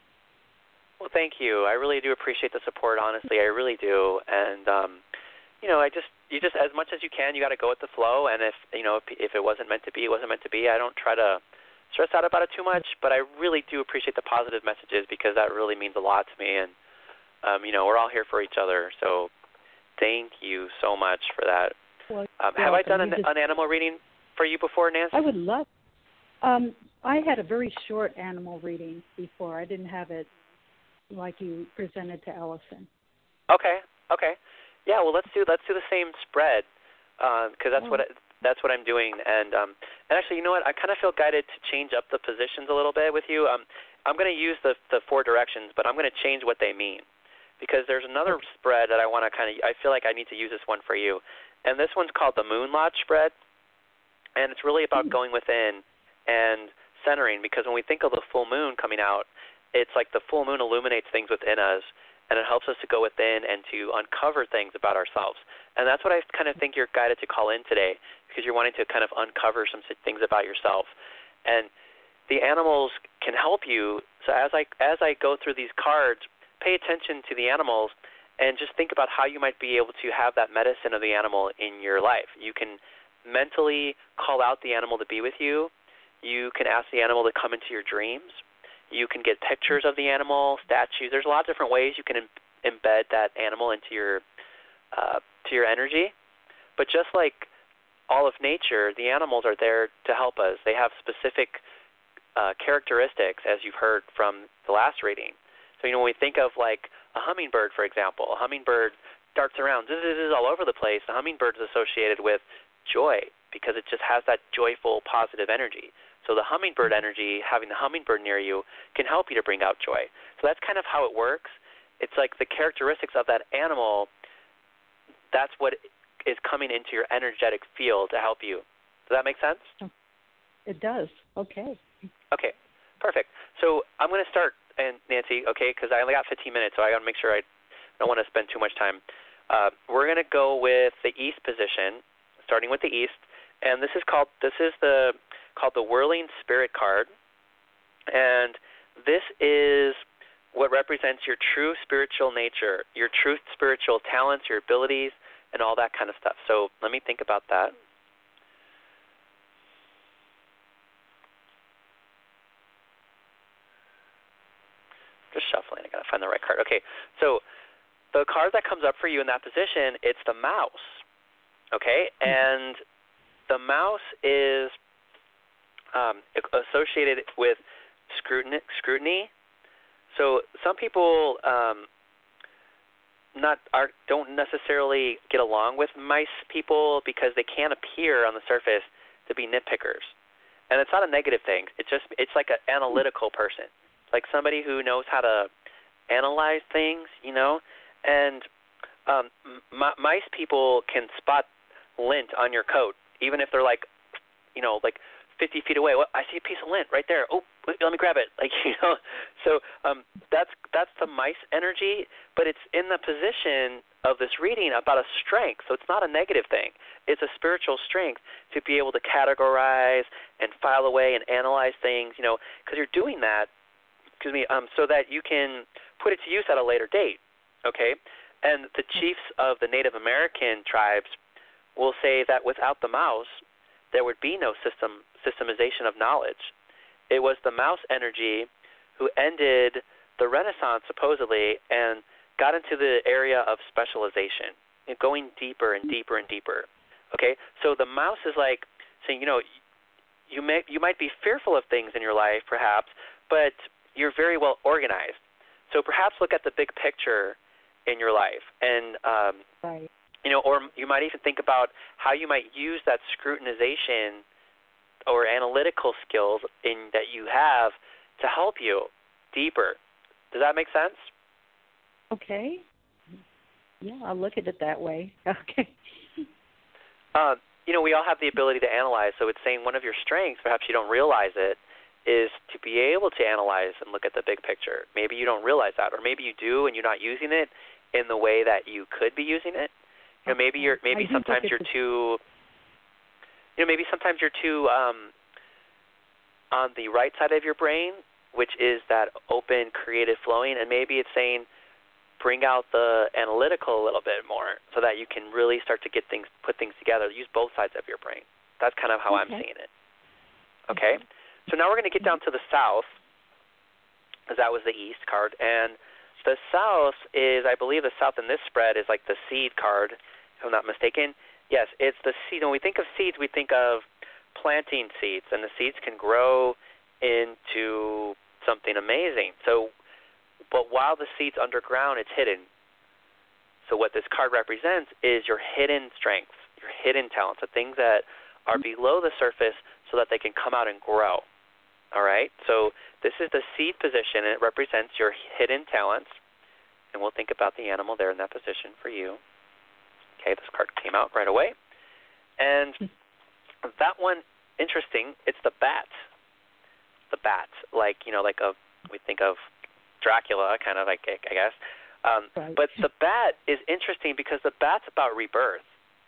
[SPEAKER 2] Well, thank you. I really do appreciate the support. Honestly, I really do. And um, you know, I just you just as much as you can, you got to go with the flow. And if you know, if, if it wasn't meant to be, it wasn't meant to be. I don't try to stress out about it too much. But I really do appreciate the positive messages because that really means a lot to me. And um, you know, we're all here for each other. So thank you so much for that.
[SPEAKER 4] Well,
[SPEAKER 2] um, have I done an,
[SPEAKER 4] just,
[SPEAKER 2] an animal reading for you before, Nancy?
[SPEAKER 4] I would love. Um, I had a very short animal reading before. I didn't have it like you presented to Allison.
[SPEAKER 2] Okay. Okay. Yeah. Well, let's do let's do the same spread because uh, that's
[SPEAKER 4] oh.
[SPEAKER 2] what I, that's what I'm doing. And um, and actually, you know what? I kind of feel guided to change up the positions a little bit with you. Um, I'm going to use the the four directions, but I'm going to change what they mean because there's another okay. spread that I want to kind of. I feel like I need to use this one for you, and this one's called the Moon Lodge spread, and it's really about mm. going within and centering, because when we think of the full moon coming out, it's like the full moon illuminates things within us, and it helps us to go within and to uncover things about ourselves. And that's what I kind of think you're guided to call in today, because you're wanting to kind of uncover some things about yourself. And the animals can help you. So as I as I go through these cards, pay attention to the animals and just think about how you might be able to have that medicine of the animal in your life. You can mentally call out the animal to be with you. You can ask the animal to come into your dreams. You can get pictures of the animal, statues. There's a lot of different ways you can im- embed that animal into your uh, to your energy. But just like all of nature, the animals are there to help us. They have specific uh, characteristics, as you've heard from the last reading. So, you know, when we think of like a hummingbird, for example, a hummingbird darts around zzz, zzz, all over the place. The hummingbird is associated with joy because it just has that joyful, positive energy. So the hummingbird energy, having the hummingbird near you, can help you to bring out joy. So that's kind of how it works. It's like the characteristics of that animal, that's what is coming into your energetic field to help you. Does that make sense?
[SPEAKER 4] It does. Okay.
[SPEAKER 2] Okay, perfect. So I'm going to start, and Nancy, okay, because I only got fifteen minutes, so I got to make sure I don't want to spend too much time. Uh, we're going to go with the East position, starting with the East, and this is called, this is the... called the Whirling Spirit card, and this is what represents your true spiritual nature, your true spiritual talents, your abilities, and all that kind of stuff. So let me think about that. Just shuffling. I got to find the right card. Okay, so the card that comes up for you in that position, it's the mouse. Okay, and the mouse is um, associated with scrutiny. scrutiny. So some people um, not are don't necessarily get along with mice people because they can't appear on the surface to be nitpickers, and it's not a negative thing. It's just it's like an analytical person, like somebody who knows how to analyze things, you know. And um, m- mice people can spot lint on your coat, even if they're like, you know, like fifty feet away. Well, I see a piece of lint right there. Oh, let me grab it. Like, you know, so um, that's that's the mice energy, but it's in the position of this reading about a strength. So it's not a negative thing. It's a spiritual strength to be able to categorize and file away and analyze things, you know, because you're doing that, excuse me, um, so that you can put it to use at a later date, okay? And the chiefs of the Native American tribes will say that without the mouse, there would be no system systemization of knowledge. It was the mouse energy who ended the Renaissance, supposedly, and got into the area of specialization and going deeper and deeper and deeper. Okay, so the mouse is like saying, you know, you may you might be fearful of things in your life, perhaps, but you're very well organized. So perhaps look at the big picture in your life, and um,
[SPEAKER 4] right.
[SPEAKER 2] you know, or you might even think about how you might use that scrutinization or analytical skills in that you have to help you deeper. Does that make sense?
[SPEAKER 4] Okay. Yeah, I'll look at it that way. Okay.
[SPEAKER 2] Uh, you know, we all have the ability to analyze, so it's saying one of your strengths, perhaps you don't realize it, is to be able to analyze and look at the big picture. Maybe you don't realize that, or maybe you do and you're not using it in the way that you could be using it. You know, maybe you're maybe sometimes you're too you know, maybe sometimes you're too um, on the right side of your brain, which is that open, creative flowing, and maybe it's saying bring out the analytical a little bit more so that you can really start to get things, put things together. Use both sides of your brain. That's kind of how okay. I'm seeing it. Okay? So now we're going to get down to the south, because that was the east card, and the south is, I believe the south in this spread is like the seed card, if I'm not mistaken. Yes, it's the seed. When we think of seeds, we think of planting seeds, and the seeds can grow into something amazing. So, but while the seed's underground, it's hidden. So what this card represents is your hidden strengths, your hidden talents, the things that are below the surface so that they can come out and grow. All right? So this is the seed position, and it represents your hidden talents. And we'll think about the animal there in that position for you. Okay, this card came out right away. And that one, interesting, it's the bat. The bat, like, you know, like a, we think of Dracula, kind of like, I guess. Um, right. But the bat is interesting because the bat's about rebirth.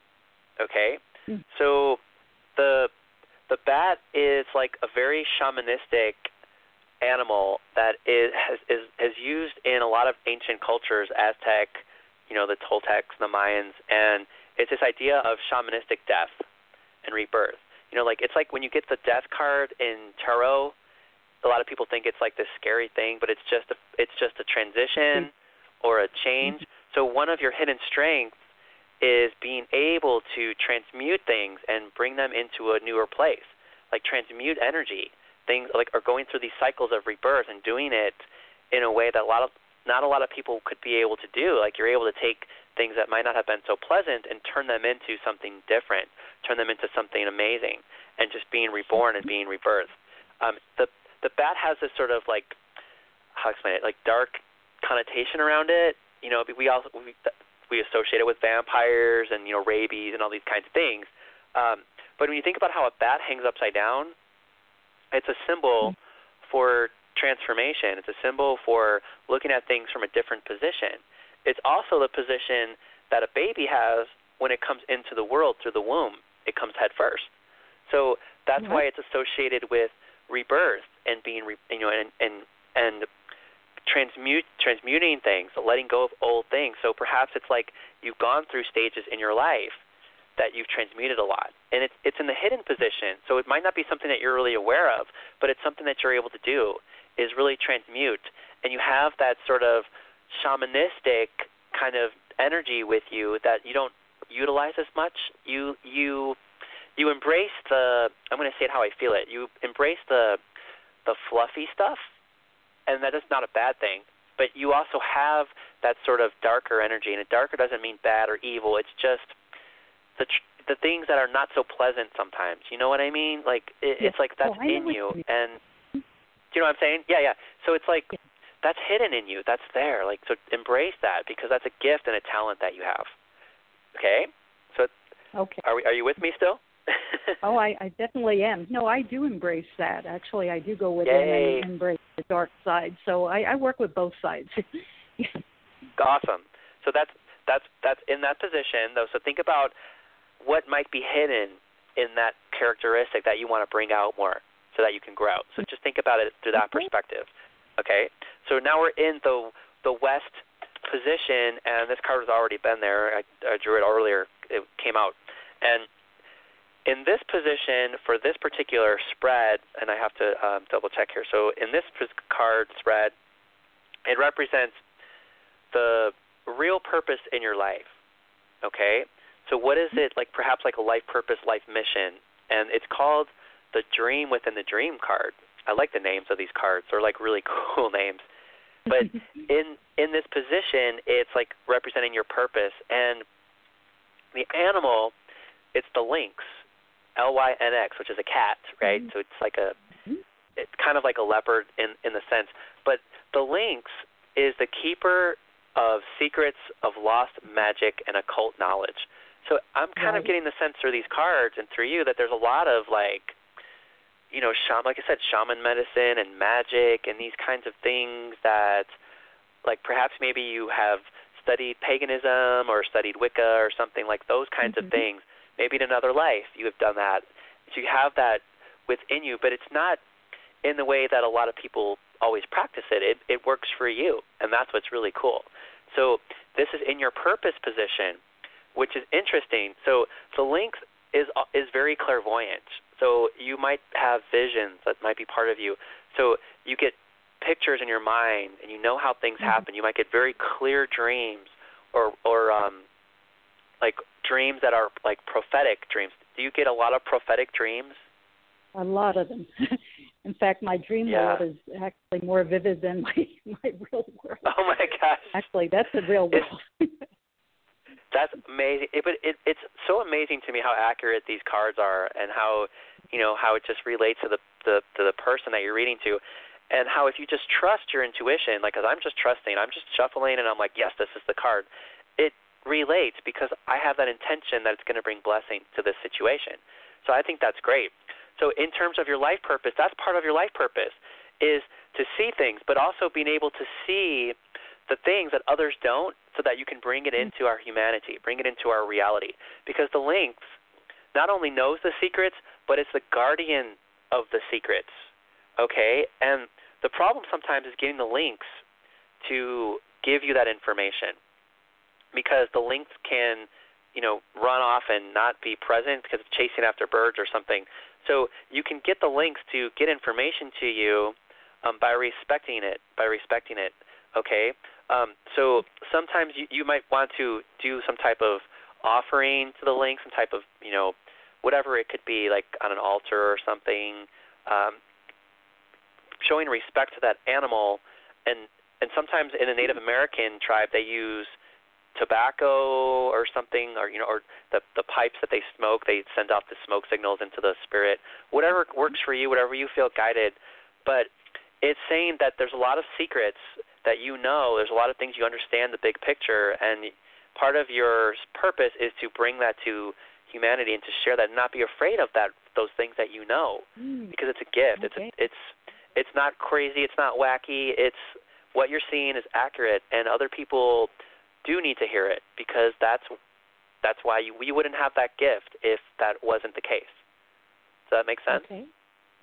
[SPEAKER 2] Okay? Mm. So the the bat is like a very shamanistic animal that is has is, is used in a lot of ancient cultures, Aztec, you know, the Toltecs, the Mayans, and it's this idea of shamanistic death and rebirth. You know, like it's like when you get the death card in tarot, a lot of people think it's like this scary thing, but it's just a, it's just a transition or a change. So one of your hidden strengths is being able to transmute things and bring them into a newer place, like transmute energy. Things like are going through these cycles of rebirth and doing it in a way that a lot of not a lot of people could be able to do. Like you're able to take things that might not have been so pleasant and turn them into something different, turn them into something amazing, and just being reborn and being rebirthed. Um, the the bat has this sort of like, how to explain it, like dark connotation around it. You know, we also we, we associate it with vampires and, you know, rabies and all these kinds of things. Um, but when you think about how a bat hangs upside down, it's a symbol for transformation. It's a symbol for looking at things from a different position. It's also the position that a baby has when it comes into the world through the womb. It comes head first. So that's mm-hmm. why it's associated with rebirth and being, re, you know, and, and and transmute transmuting things, letting go of old things. So perhaps it's like you've gone through stages in your life that you've transmuted a lot, and it's it's in the hidden position. So it might not be something that you're really aware of, but it's something that you're able to do is really transmute, and you have that sort of shamanistic kind of energy with you that you don't utilize as much. You you you embrace the, I'm going to say it how I feel it. You embrace the the fluffy stuff, and that is not a bad thing. But you also have that sort of darker energy, and a darker doesn't mean bad or evil. It's just the the things that are not so pleasant sometimes. You know what I mean? Like it,
[SPEAKER 4] yes.
[SPEAKER 2] it's like that's
[SPEAKER 4] oh,
[SPEAKER 2] in you, and do you know what I'm saying? Yeah, yeah. So it's like that's hidden in you. That's there. Like, so embrace that, because that's a gift and a talent that you have. Okay? So
[SPEAKER 4] okay.
[SPEAKER 2] Are we, are you with me still?
[SPEAKER 4] oh, I, I definitely am. No, I do embrace that. Actually, I do go within
[SPEAKER 2] Yay.
[SPEAKER 4] and embrace the dark side. So I, I work with both sides.
[SPEAKER 2] Awesome. So that's that's that's in that position though. So think about what might be hidden in that characteristic that you want to bring out more, so that you can grow. So just think about it through that perspective. Okay? So now we're in the the West position, and this card has already been there. I, I drew it earlier. It came out. And in this position, for this particular spread, and I have to um, double check here. So in this card spread, it represents the real purpose in your life. Okay? So what is it, like perhaps like a life purpose, life mission? And it's called the Dream Within the Dream card. I like the names of these cards. They're like really cool names. But in in this position, it's like representing your purpose. And the animal, it's the lynx, L Y N X, which is a cat, right? Mm-hmm. So it's like a, it's kind of like a leopard in, in the sense. But the lynx is the keeper of secrets of lost magic and occult knowledge. So I'm kind right. of getting the sense through these cards and through you that there's a lot of like, you know, shaman, like I said, shaman medicine and magic and these kinds of things that, like perhaps maybe you have studied paganism or studied Wicca or something like those kinds mm-hmm. of things. Maybe in another life you have done that. So you have that within you, but it's not in the way that a lot of people always practice it. It, it works for you, and that's what's really cool. So this is in your purpose position, which is interesting. So the lynx is is very clairvoyant. So you might have visions that might be part of you. So you get pictures in your mind, and you know how things mm-hmm. happen. You might get very clear dreams, or or um, like dreams that are like prophetic dreams. Do you get a lot of prophetic dreams?
[SPEAKER 4] A lot of them. In fact, my dream
[SPEAKER 2] yeah.
[SPEAKER 4] world is actually more vivid than my my real world.
[SPEAKER 2] Oh my gosh!
[SPEAKER 4] Actually, that's the real world.
[SPEAKER 2] That's amazing. It, but it, it's so amazing to me how accurate these cards are, and how, you know, how it just relates to the, the to the person that you're reading to, and how if you just trust your intuition, like, cause I'm just trusting, I'm just shuffling, and I'm like, yes, this is the card. It relates because I have that intention that it's going to bring blessing to this situation. So I think that's great. So in terms of your life purpose, that's part of your life purpose, is to see things, but also being able to see the things that others don't, so that you can bring it into our humanity, bring it into our reality. Because the lynx not only knows the secrets, but it's the guardian of the secrets, okay? And the problem sometimes is getting the lynx to give you that information, because the lynx can, you know, run off and not be present because it's chasing after birds or something. So you can get the lynx to get information to you um, by respecting it, by respecting it, okay? Um, so sometimes you, you might want to do some type of offering to the lynx, some type of, you know, whatever it could be, like on an altar or something, um, showing respect to that animal. And, and sometimes in a Native American tribe, they use tobacco or something, or, you know, or the, the pipes that they smoke, they send off the smoke signals into the spirit. Whatever works for you, whatever you feel guided. But it's saying that there's a lot of secrets that you know, there's a lot of things you understand the big picture, and part of your purpose is to bring that to humanity and to share that, and not be afraid of that, those things that you know,
[SPEAKER 4] mm.
[SPEAKER 2] because it's a gift.
[SPEAKER 4] Okay.
[SPEAKER 2] It's it's it's not crazy. It's not wacky. It's what you're seeing is accurate, and other people do need to hear it, because that's that's why you, we wouldn't have that gift if that wasn't the case. Does that make sense?
[SPEAKER 4] Okay.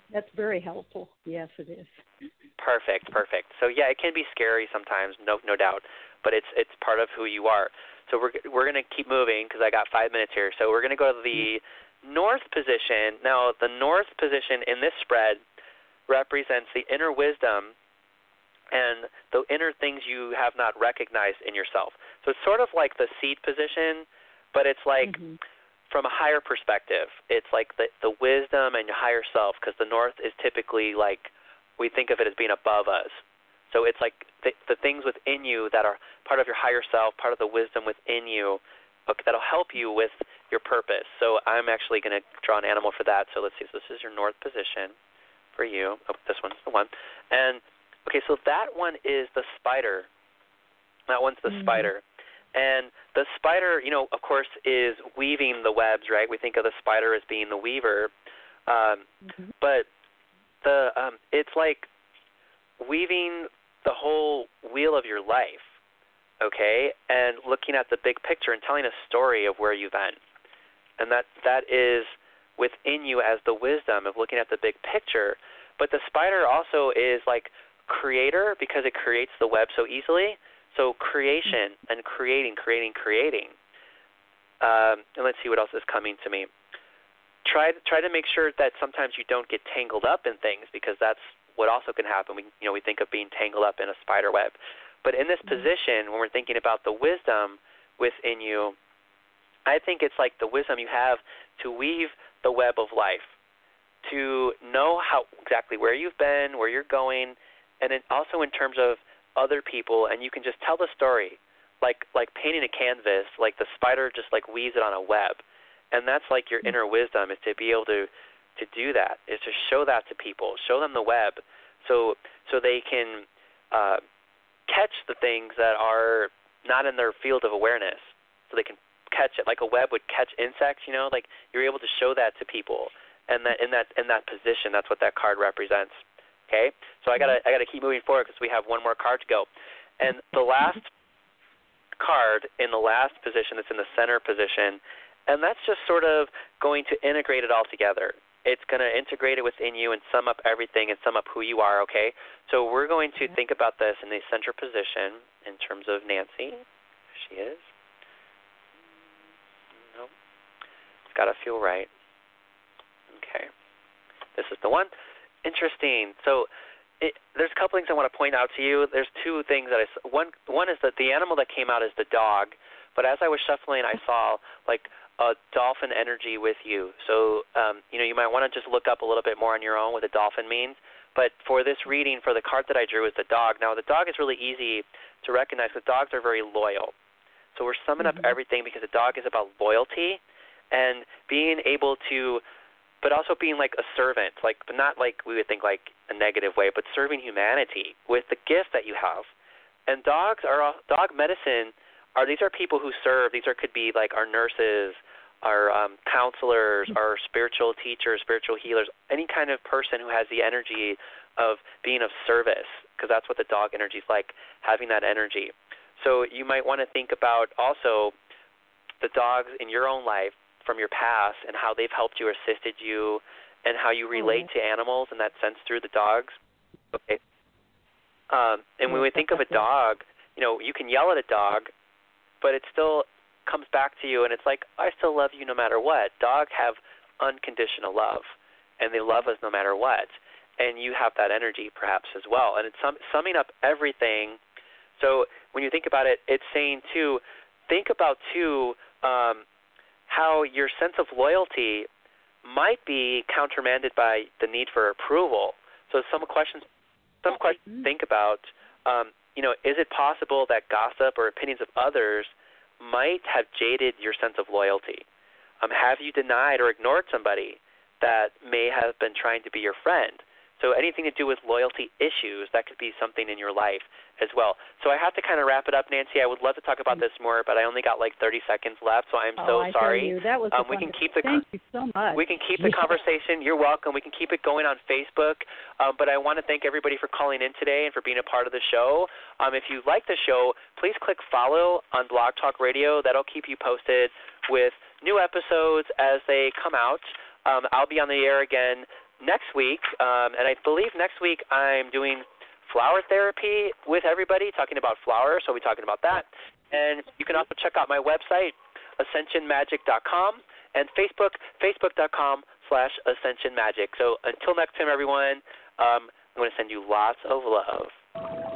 [SPEAKER 4] that's very helpful. Yes, it is.
[SPEAKER 2] Perfect, perfect. So yeah, it can be scary sometimes, no no doubt, but it's it's part of who you are. So we're we're going to keep moving because I got five minutes here. So we're going to go to the mm-hmm. north position. Now, the north position in this spread represents the inner wisdom and the inner things you have not recognized in yourself. So it's sort of like the seed position, but it's like mm-hmm. from a higher perspective. It's like the the wisdom and your higher self, because the north is typically like, we think of it as being above us. So it's like the, the things within you that are part of your higher self, part of the wisdom within you, okay, that'll help you with your purpose. So I'm actually going to draw an animal for that. So let's see. So this is your north position for you. Oh, this one's the one. And, okay, so that one is the spider. That one's the mm-hmm. spider. And the spider, you know, of course, is weaving the webs, right? We think of the spider as being the weaver. Um, mm-hmm. But the um, it's like weaving the whole wheel of your life, okay, and looking at the big picture and telling a story of where you've been. And that that is within you as the wisdom of looking at the big picture. But the spider also is like creator, because it creates the web so easily. So creation and creating, creating, creating. Um, and let's see what else is coming to me. Try try to make sure that sometimes you don't get tangled up in things, because that's what also can happen. We you know we think of being tangled up in a spider web, but in this mm-hmm. position, when we're thinking about the wisdom within you, I think it's like the wisdom you have to weave the web of life, to know how exactly where you've been, where you're going, and then also in terms of other people, and you can just tell the story, like like painting a canvas, like the spider just like weaves it on a web. And that's like your inner wisdom, is to be able to, to do that, is to show that to people, show them the web, so so they can uh, catch the things that are not in their field of awareness, so they can catch it like a web would catch insects. You know, like you're able to show that to people, and that in that in that position, that's what that card represents. Okay, so I gotta I gotta keep moving forward because we have one more card to go, and the last card in the last position, that's in the center position. And that's just sort of going to integrate it all together. It's going to integrate it within you and sum up everything and sum up who you are, okay? So we're going to think about this in the center position in terms of Nancy. There she is. No. It's got to feel right. Okay. This is the one. Interesting. So it, there's a couple things I want to point out to you. There's two things that I – one one is that the animal that came out is the dog. But as I was shuffling, I saw like – a dolphin energy with you. So, um, you know, you might want to just look up a little bit more on your own what a dolphin means. But for this reading, for the card that I drew is the dog. Now, the dog is really easy to recognize because dogs are very loyal. So we're summing mm-hmm. up everything because the dog is about loyalty and being able to, but also being like a servant, like, but not like we would think like a negative way, but serving humanity with the gift that you have. And dogs are, dog medicine are, these are people who serve. These are, could be like our nurses, our um, counselors, our spiritual teachers, spiritual healers, any kind of person who has the energy of being of service, because that's what the dog energy is like, having that energy. So you might want to think about also the dogs in your own life from your past and how they've helped you or assisted you and how you relate to animals in that sense through the dogs. Okay. Um, and when we think of a dog, you know, you can yell at a dog, but it still comes back to you, and it's like, I still love you no matter what. Dogs have unconditional love, and they love us no matter what. And you have that energy perhaps as well. And it's sum, summing up everything. So when you think about it, it's saying, too, think about, too, um, how your sense of loyalty might be countermanded by the need for approval. So some questions, some questions to think about, um, you know, is it possible that gossip or opinions of others might have jaded your sense of loyalty? Um, have you denied or ignored somebody that may have been trying to be your friend? So anything to do with loyalty issues, that could be something in your life as well. So I have to kind of wrap it up, Nancy. I would love to talk about this more, but I only got like thirty seconds left, so I'm
[SPEAKER 4] oh,
[SPEAKER 2] so
[SPEAKER 4] I
[SPEAKER 2] sorry.
[SPEAKER 4] Tell you, that was
[SPEAKER 2] um, we can keep the
[SPEAKER 4] Thank you so much.
[SPEAKER 2] We can keep the yeah. conversation. You're welcome. We can keep it going on Facebook. Um, but I want to thank everybody for calling in today and for being a part of the show. Um, if you like the show, please click follow on Blog Talk Radio. That'll keep you posted with new episodes as they come out. Um, I'll be on the air again next week, um, and I believe next week I'm doing flower therapy with everybody, talking about flowers, so we'll be talking about that. And you can also check out my website, ascension magic dot com, and Facebook, facebook dot com slash ascension magic. So until next time, everyone, um, I'm going to send you lots of love.